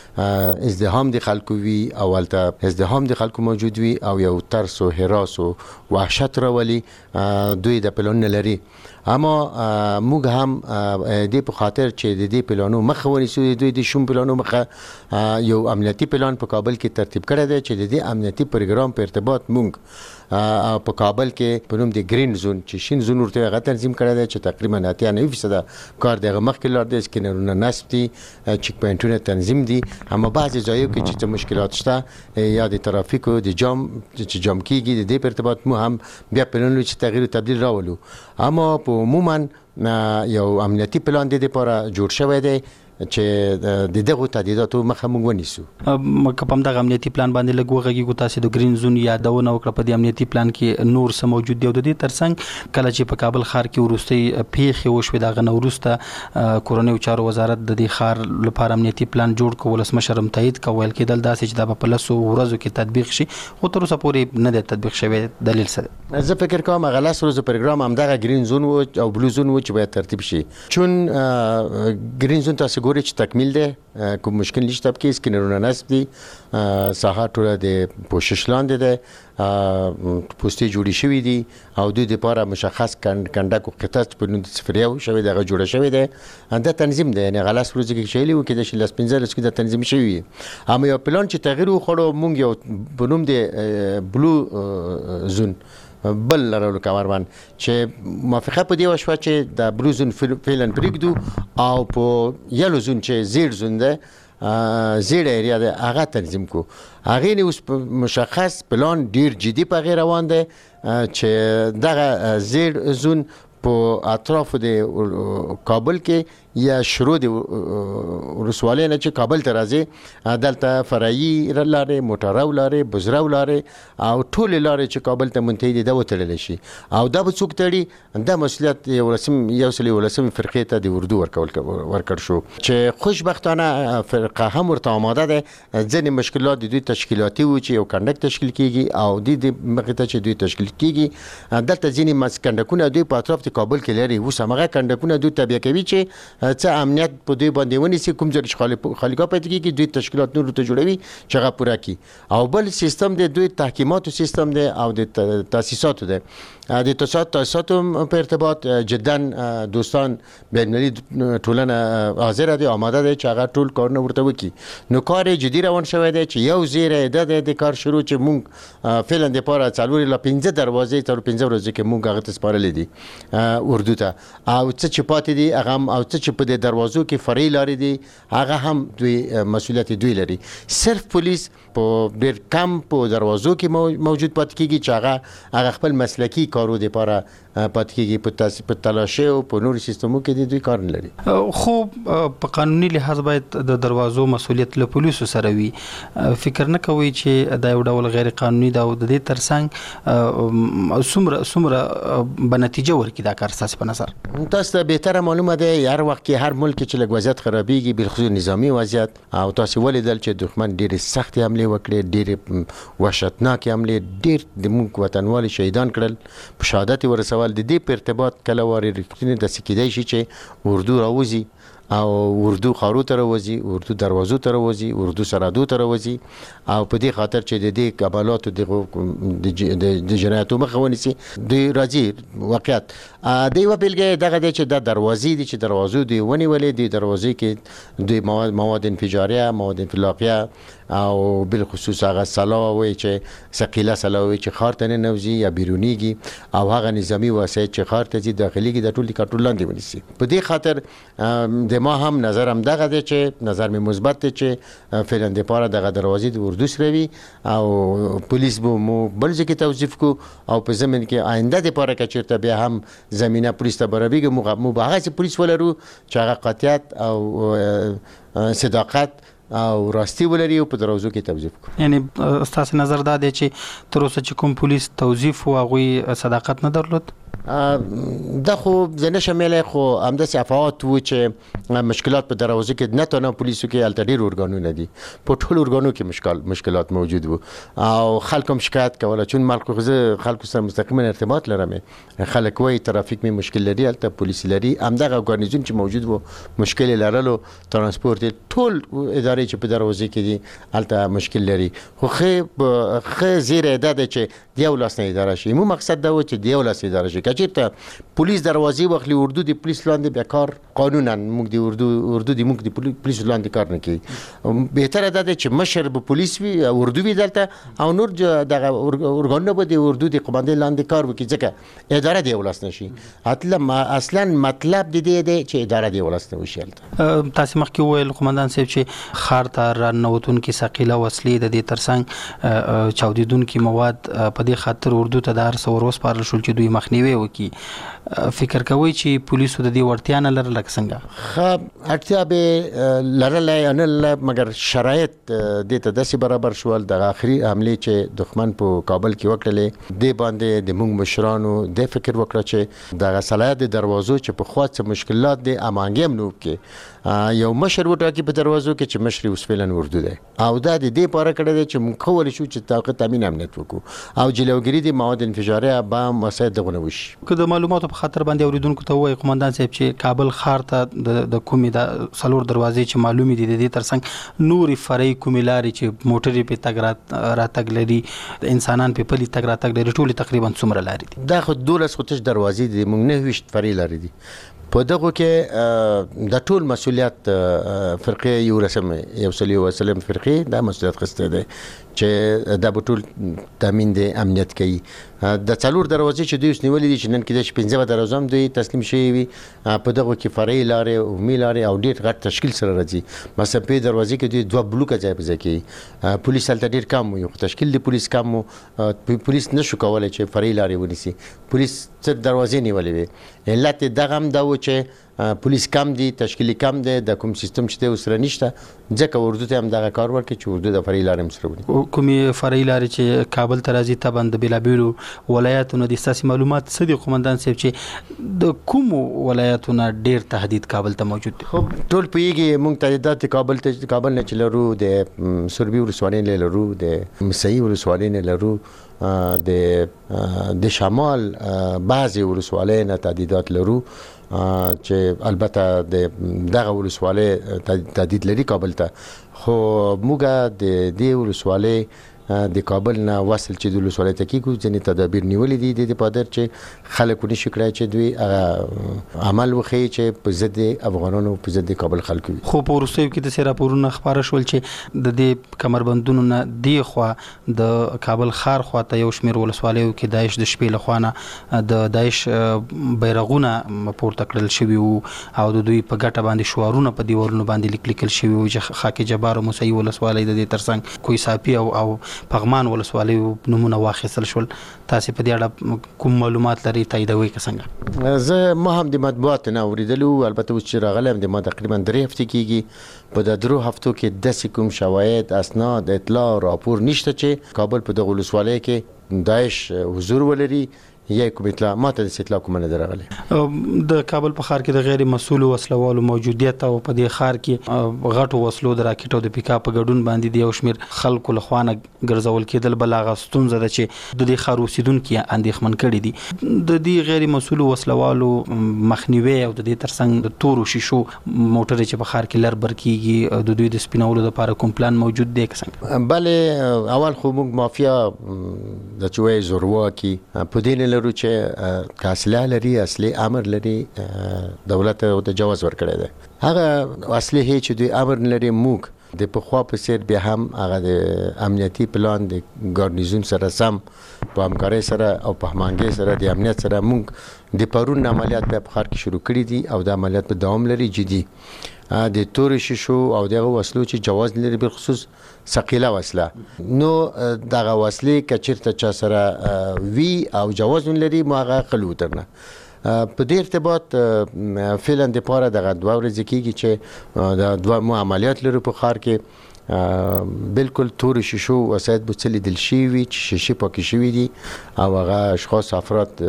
چې ازدحام د خلکو وي او ولته ازدحام د خلکو موجود وي او یو ترس او هراس او وحشت راولي دوی د پلان لري. اما موږ هم د په خاطر چې د دې پلانو مخه ونیسو دوی د شوم پلانو مخه یو امنیتي پلان په کابل کې ترتیب کړی دی چې د دې امنیتي پروګرام په ارتباط موږ په کابل کې په نوم د گرین زون چې شین زون ورته غو تنظیم کړی دی چې تقریبا اته نه فیصد کار دغه مخکې لار دی سکینرونه نسبتي چک پوینټونه تنظیم دي. اما بعضی ځایو کې چې مشکلات شته یا د ترافیکو د جام چې جام کیږي د دې په ارتباط مو هم بیا پلان چې تغییر او تبديل راولو. اما په عموما یو امنیتي پلان د لپاره جوړ شوی دی چې د دغه تهدیداتو مخه موږ ونیسو. مکه په دغه امنیتي پلان باندې لګوغږی کو تاسو د گرین زون یادونه وکړه. په دې امنیتي پلان کې نور څه موجود دی او د دې ترڅنګ کله چې په کابل ښار کې ورستي پیښې وشوي دغه نورسته کورونیو چارو وزارت د دې ښار لپاره امنیتي پلان جوړ کول سم شرم تایید کول کېدل داسې چې د په لاسو ورځو کې تطبیق شي خو تر اوسه پورې نه د تطبیق شوی. دلیل څه؟ زه فکر کوم هغه لاس ورځو پروګرام هم دغه گرین زون او بلو زون و چې باید ترتیب شي. چون گرین زون تاسو ګورئ چې تکمیل ده کوم مشکل نشته کې سکینرونه نسب دي ساحه ټوله د پوشش لاندې ده پوسټي جوړی شوې دي او د دې لپاره مشخص کنډک او قطعات په نوم صفریو شوی دغه جوړه شوې ده دا تنظیم ده یعنی غلاس ورځ کې شېلی و کې د شل سپنځل کې د تنظیم شوی. اما یو پلان چې تغییر وخړو مونږ یو په نوم د بلو زون بل لرلو کاروان چې موافقه په دی وشو چې د بلو زون فعلا پرېږدو او په یلو زون چې زیړ زون ده زیړ ایریا ده هغه تنظیم کو. هغه نه اوس مشخص پلان ډیر جدي په غیر روان ده چې دغه زیړ زون په اطراف د کابل کې یا شروع د ولسوالۍ نه چې کابل ته راځي دلته فرعي لارې موټرو لارې بزرو لارې او ټول لارې چې کابل ته منتهي دي دا وتړل شي او دا به څوک تړي دا مسؤلیت یو رسم یو سلی ولسم فرقې ته د اردو ورکول ورکړ شو چې خوشبختانه فرقه هم ورته آماده ده ځینې مشکلات د دوی تشکیلاتي و چې یو کندک تشکیل کیږي او د مخې ته چې دوی تشکیل کیږي دلته ځینې مسکندکونه دوی په اطراف د کابل کې لري اوس هغه کندکونه دوی تابع کوي چې څه امنیت په دوی باندې ونیسي کوم ځای چې خالیګاه پیدا کیږي دوی تشکیلات نور ته جوړوي چې هغه پوره کړي او بل سیستم د دوی تحکیماتو سیستم دی او د تاسیساتو دی د تاسیساتو په ارتباط جدا دوستان بین‌المللي ټولنه حاضر دي آماده دي چې هغه ټول کارونه ورته وکړي نو کار جدي روان شوی دی چې یو زیره د د کار شروع چې مونږ فعلا د پاره څلور لا پنځه دروازې تر پنځه ورځې کې مونږ هغه تسپارلې دي اردو ته او څه چې پاتې دي هغه او څه چې په د دروازو کې فرعي لارې دي هغه هم دوی مسؤلیت دوی لري صرف پولیس په ډېر کم په دروازو کې موجود پاتې کیږي چې هغه هغه خپل مسلکی کارو د پاره پاتې کیږي په تاسو په تلاشه او په نور سیستمو کې دوی کار نه لري خو په قانوني لحاظ باید د دروازو مسؤلیت له پولیسو سره وي فکر نه کوي چې دا یو ډول غیر قانوني دا د دې ترڅنګ څومره څومره بنتیجه ورکړي دا کار تاسو په نظر تاسو ته به تر معلومه ده هر وخت کې هر ملک چې لږ وضعیت خرابېږي بالخصوص نظامی وضعیت او تاسو ولیدل چې دښمن ډېر سخت حمله وکړي ډېر وحشتناک حمله ډېر د موږ وطنوال شهیدان کړل په شهادت ورسول د دې په ارتباط کله واري رښتینی د سکیدای شي چې اردو راوځي او اردو خارو ته راوځي اردو دروازو ته راوځي اردو سرادو ته راوځي او په دې خاطر چې د دې قبالاتو د د جنایتو مخه ونیسي د راځي واقعیت د یو بیلګه دغه د چې د دروازې دي چې دروازو دی ونیولې د دروازې کې د مواد مواد انفجاریه مواد انفلاقیه او بالخصوص هغه سلاوه وي چې ثقيله سلاوه چې خار ته نه نوځي یا بیرونیږي او هغه نظامی وسایل چې خار ته ځي داخليږي د ټولي کټول لاندې ونیسي په دې خاطر د ما هم نظر هم دغه دی چې نظر می مثبت دی چې فعلا د پاره دغه دروازې د اردو سره وي او پولیس به مو بل ځکه توصیف کو او په زمين کې آینده د پاره کې چیرته بیا هم زمينه پولیس ته برابرېږي مو به هغه پولیس ولرو چې هغه قاطعیت او صداقت او راستی ولري او په دروازو کې توظیف کو یعنی استاد نظر دا دی چې تر اوسه چې کوم پولیس توظیف او غوي صداقت نه درلود دا خو زنه شامل خو همداسې افاوات و چې مشکلات په دروازو کې نه تنه پولیسو کې الټډیر اورګانونه دي په ټول اورګانو کې مشکل مشکلات موجود وو او خلکو شکایت کوله چې ملک خو خلکو سره مستقیما ارتباط لرم خلک وایي ترافیک می مشکل لري الته پولیس لري همدغه اورګانیزم چې موجود وو مشکل لرلو ترانسپورت ټول ادارې چې په دروازې کې دي الته مشکل لري خو خې خې زیره ده چې دیو لاس نه اداره شي مو مقصد دا و چې دیو لاس اداره شي چیرته پولیس دروازې واخلي اردو د پولیس لاندې به کار قانونا موږ د اردو اردو د موږ د پولیس لاندې کار نه کوي بهتره ده چې مشر به پولیس وي اردو وي دلته او نور دغه اورګانونه به د اردو د قومندان لاندې کار وکړي ځکه اداره دی ولاس نشي اصلا اصلا مطلب د دې دی چې اداره دی ولاس نه وشي تاسو مخکې ویل قومندان صاحب چې خار ته رانوتون کې ثقيله وسلې د دې ترڅنګ چاودیدون کې مواد په دې خاطر اردو ته دار سوروس پارل شول چې دوی مخنیوي کی فکر کوي چې پولیسو د دې ورتیا نه لرل څنګه خو اړتیا به لرل نه مګر شرایط د ته داسې برابر شول د اخري حمله چې دښمن په کابل کې وکړلې د باندې د موږ مشرانو د فکر وکړه چې د صلاحیت دروازو چې په خواص مشکلات دي امانګم نو کې یو مشر وټاکي په دروازو کې چې مشر اوس فعلا اردو دی او دا د دې لپاره کړی دی چې موږ کول شو چې طاقت تامین امنیت وکړو او جلوګری د مواد انفجاریه به مساعد دغه وشي که د معلوماتو په خاطر باندې اوریدونکو ته وایي قومندان صاحب چې کابل ښار ته د کومې د سلور دروازې چې معلومې دي د دې ترڅنګ نوري فرعي کومې لارې چې موټرې په تګ راتګ لري انسانان په پلي تګ راتګ لري ټول تقریبا څومره لارې دي دا خو دولس خودش دروازې دي موږ نه وشت فرعي لارې دي په دغه کې د ټول مسولیت فرقه یو رسم یو صلی الله وسلم فرقه دا مسولیت خسته ده چې دا به ټول تامین دي امنیت کوي د څلور دروازې چې دوی سنولې دي چې نن کې د پنځه دروازې هم دوی تسلیم شوی وي په دغه کې فرعي لارې او ملي لارې او ډېر غټ تشکیل سره راځي مثلا په دروازې کې دوی دوه بلوکه ځای په ځای کې پولیس هلته ډېر کم یو تشکیل د پولیس کم پولیس نشو کولای چې فرعي لارې ونیسي پولیس څه دروازې نیولې وي علت دغه هم دا و چې پولیس کم دي تشکیلی کم دي د کوم سیستم چې د وسره نشته ځکه اردو ته هم دغه کار ورکړي چې اردو د فرعي لارې سره ونی کومي فرعي لارې چې کابل ته راځي تبع د بیلابیلو ولایتونو د سیاسي معلومات څه دي قومندان صاحب چې د کوم ولایتونو ډیر تهدید کابل ته موجود دي؟ خب ټول پیږي موږ تهدیدات کابل ته کابل نه چلرو د سربي ولسوالۍ نه لرو د مسعي ولسوالۍ نه لرو د د شمال بعضي ولسوالۍ نه تهدیدات لرو چې البته د دغه ولسوالۍ تهدید لري کابل ته خو موږ د دې ولسوالۍ د کابل نه وصل چې د ولسوالۍ ته کیږو ځینې تدابیر نیولې دي د پادر چې خلک ونشي کړای چې دوی عمل وکړي چې په ضد افغانانو په ضد کابل خلکو خو په وروستیو کې د سیرا پورونه خبره شول چې د دې کمربندونو نه دی خو د کابل خار خو ته یو شمیر ولسوالیو کې داعش د شپې لخوانه د داعش بیرغونه پورته کړل شوی او د دوی په ګټه باندې شعارونه په دیوالونو باندې لیکل شوی او چې خاک جبار او مسعي ولسوالۍ د دې ترڅنګ کوئی صافي او او پغمان ولسوالۍ نمونه واخیستل شول. تاسو په دې اړه کوم معلومات لري تاییدوي که څنګه؟ زه ما هم د مطبوعات نه اوریدلو البته چې راغلم د ما تقریبا درې هفتې کېږي په د درو هفتو کې داسې کوم شواهد اسناد اطلاع راپور نشته چې کابل په دغه ولسوالۍ کې داعش حضور ولري یا کوم اطلاع ماته د اطلاع کوم نه درغله. د کابل په ښار کې د غیر مسؤل وسلوالو موجودیت او په دې ښار کې غټو وسلو د راکټ او د پیکاپ په ګډون باندې د یو شمیر خلکو لخوانه ګرځول کېدل بل هغه ستونزه ده چې د دې ښار اوسیدونکي اندېښمن کړي دي. د دې غیر مسؤل وسلوالو مخنیوي او د دې ترڅنګ د تورو شیشو موټر چې په ښار کې لر بر کیږي د دوی د سپینولو لپاره کوم پلان موجود دی که څنګه؟ بله اول خو موږ مافیا د چوي زورواکي په دې لرو چې کاسله لري اصلي امر لري دولت او د جواز ورکړی دی هغه اصلي هي چې دوی امر لري موږ د پخوا په سیر بیا هم هغه د امنیتي پلان د ګارنیزون سره سم په همکارۍ سره او په هماهنګۍ سره د امنیت سره موږ د پرون عملیات په ښار کې شروع کړي دي او د عملیات په دوام لري جدي د تور شیشو او دغه وسلو چې جواز لري په خصوص ثقيله وسله نو دغه وسلې کچرته چا سره وی او جواز لري ماغه قلوترنه په دې ارتباط فعلا د پاره دغه دوه ورځې کېږي چې د دوه مو عملیات لري په ښار کې بالکل تور شیشو وسایت بوتلی دل شي وی چې شیشه پاکي شوی دي او هغه اشخاص افراد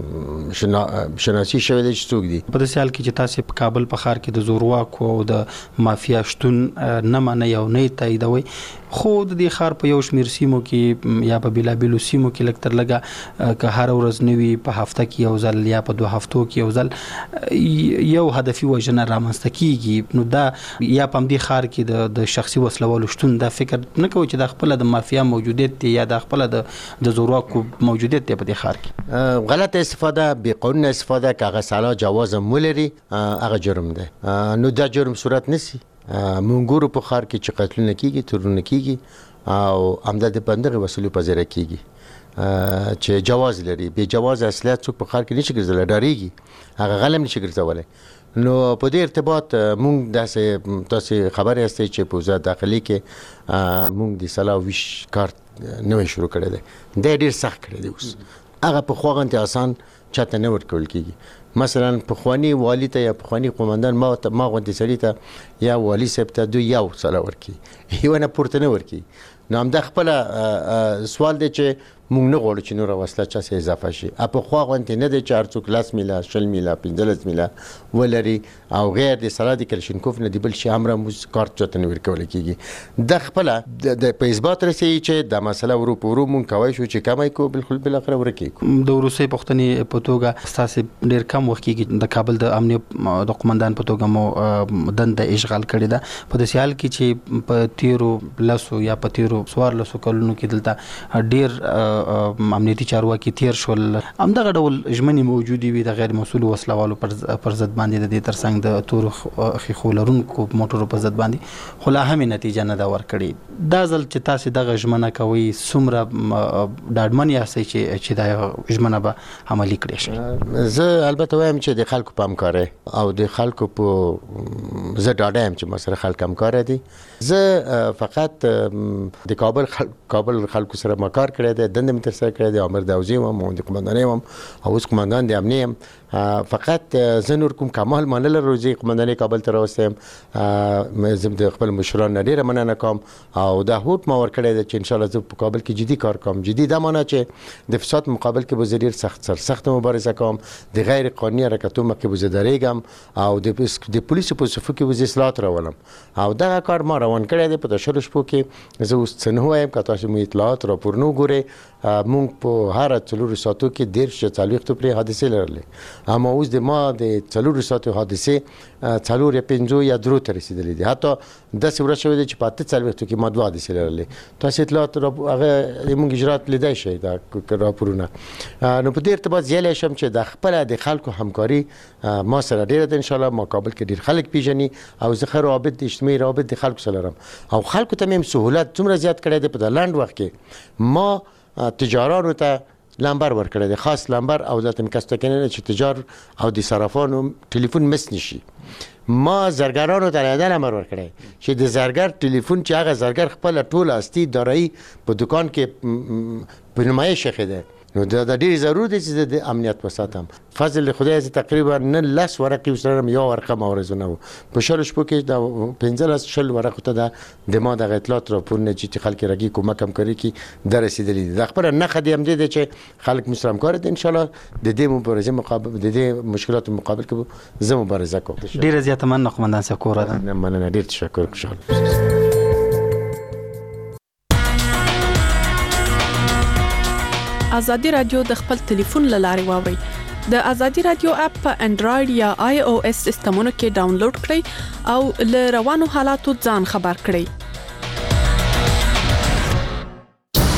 شنا شناسي شوی دي چې څوک دي. په دې حال کې چې تاسو په کابل په ښار کې د زورواکو او د مافیا شتون نه منئ او نه تاییدوي خو د دې ښار په یو شمیر سیمو کې یا په بیلابیلو سیمو کې لکتر لګه که هر ورځ نوي په هفته کې یو ځل یا په دوه هفتو کې یو ځل یو هدفي وژنه رامنځته کیږي نو دا یا په دې ښار کې د شخصي وسلوالو شتون دا فکر نه کوي چې د خپل د مافیا موجودیت دی یا د خپل د د زورواکو موجودیت دی په دې ښار کې غلط استفاده به قانون استفاده کاغه سالا جواز مولري هغه جرم دی نو دا جرم صورت نسی مونږ په ښار کې چې قتلونه کیږي تورونه کیږي او امداد بندغه وسلو په ذریعہ کیږي چې جواز لري به جواز اصلیت څوک په ښار کې نشي ګرځول ډاریږي هغه غلم نشي ګرځولای نو په دې ارتباط مونږ داسې تاسو خبر یاستئ چې په وزارت داخلي کې مونږ د سلا ویش کارت نوې شروع کړی دی د ډیر سخت کړی دی اوس هغه په خوغنته آسان چاته نه ورکول کیږي مثلا په خواني والی ته یا په خواني قومندان ما ما غوندي سړی ته یا والی صاحب ته دوی یو سلا ورکی یو نه پورته نه ورکی نو هم د خپل سوال دی چې مونږ نه غواړو چې نور وسله چا سه اضافه شي په خو غونته نه د چار څوک لاس میلا شل میلا پنځلس میلا ولري او غیر د سرادي کلشنکوف نه دی بل شي امر مو کارت چته نه ورکول کیږي د خپل د په اثبات رسي چې د مسله ورو پورو مونږ کوي شو چې کمای کو بالکل بل اخر ورکی د روسي پښتني په توګه تاسو ډیر کم وخت کې د کابل د امنیت د قومندان په توګه مو دند اشغال کړی دا په دې حال کې چې په تیرو لاسو یا په تیرو سوار لاسو کلونو کې دلته ډیر امنیتي چارواکي تیر شول همدغه ډول ژمنې موجودي وي د غیر مسؤل وسلوالو پر پر ضد باندې د دې ترڅنګ د تور خخو لرونکو موټرو پر ضد باندې خو لا هم نتیجه نه دا ورکړي دا ځل چې تاسو دغه ژمنه کوي څومره ډاډمن یاستئ چې چې دا ژمنه به عملي کړئ شي؟ زه البته وایم چې د خلکو په همکارۍ او د خلکو په زه ډاډه یم چې مسره خلک همکار دي زه فقط د کابل خل... کابل خلکو سره مکار کړی دی د دنده مې ترسره کړې د امر د اوزي وم او د قومندانۍ وم او اوس قومندان د امنیه یم. فقط زه نور کوم کمال منل روزي قومندانۍ کابل ته راوستم زم د خپل مشران ډیره مننه کوم او دا هوت ما ور کړی چې ان شاء الله زه په کابل کې جدي کار کوم. جدي دا معنی چې د فساد مقابل کې به زه سخت سر سخت مبارزه کوم، د غیر قانوني حرکتونو مخه به زه درېږم او د د پولیسو په صفو کې به زه اصلاحات راولم او دا کار ما روان کړی دی. په تشر شپو کې زه اوس څه نه وایم، که تاسو مو اطلاعات راپورنو ګورئ مونږ په هر څلورو ساعتو کې دېرش یا څلوېښتو پرې حادثې لرلې، اما اوس د ما د څلورو ساعتو حادثې څلور یا پنځو یا درو ته رسېدلې دي. حتی داسې ورځ شوې ده چې په اته څلوېښتو کې ما دوه حادثې لرلې. تاسو اطلاعات هغه زموږ اجرات لیدای شئ دا راپورونه. نو په دې ارتباط زیالی شم چې د خپله د خلکو همکاري ما سره ډېره ده. انشاءالله ما کابل کې ډېر خلک پیژني او زه ښه روابط د اجتماعي روابط د خلکو سره لرم او خلکو ته مې سهولت څومره زیات کړی دی په دا لنډ وخت کې. ما تجارانو ته لمبر ورکړی دی، خاص لمبر او ذات مکسته کنه چې تجار او د صرافانو ټلیفون مس نشي. ما زرګرانو ته یاد لمبر ورکړی چې د زرګر ټلیفون چې هغه زرګر خپل ټول استی دارایی په دکان کې په نمایش خېده. نو دا د ډېر ضروري دی چې د امنیت وساتم. فضل خدای چې تقریبا نه لس ورقې وسره یو ورقه مورزونه وو په شل شپو کې د پنځلس شل ورقو ته د ما د اطلاعات راپورونه چې خلک راګي کومک هم کوي کی در رسیدلې. د خبره نه خدیم دي چې خلک مسلم کار دي. ان شاء الله د دې مبارزه مقابل د دې مشکلات مقابل کې زه مبارزه کوم. ډېر زیات مننه قومندان صاحب کور ده. مننه ډېر تشکر ان شاء الله. ازادي رادیو د خپل ټلیفون له لارې واوري. د ازادي رادیو اپ په انډراید یا آی او اس سیسټمونو کې ډاونلوډ کړئ او له روانو حالاتو ځان خبر کړئ.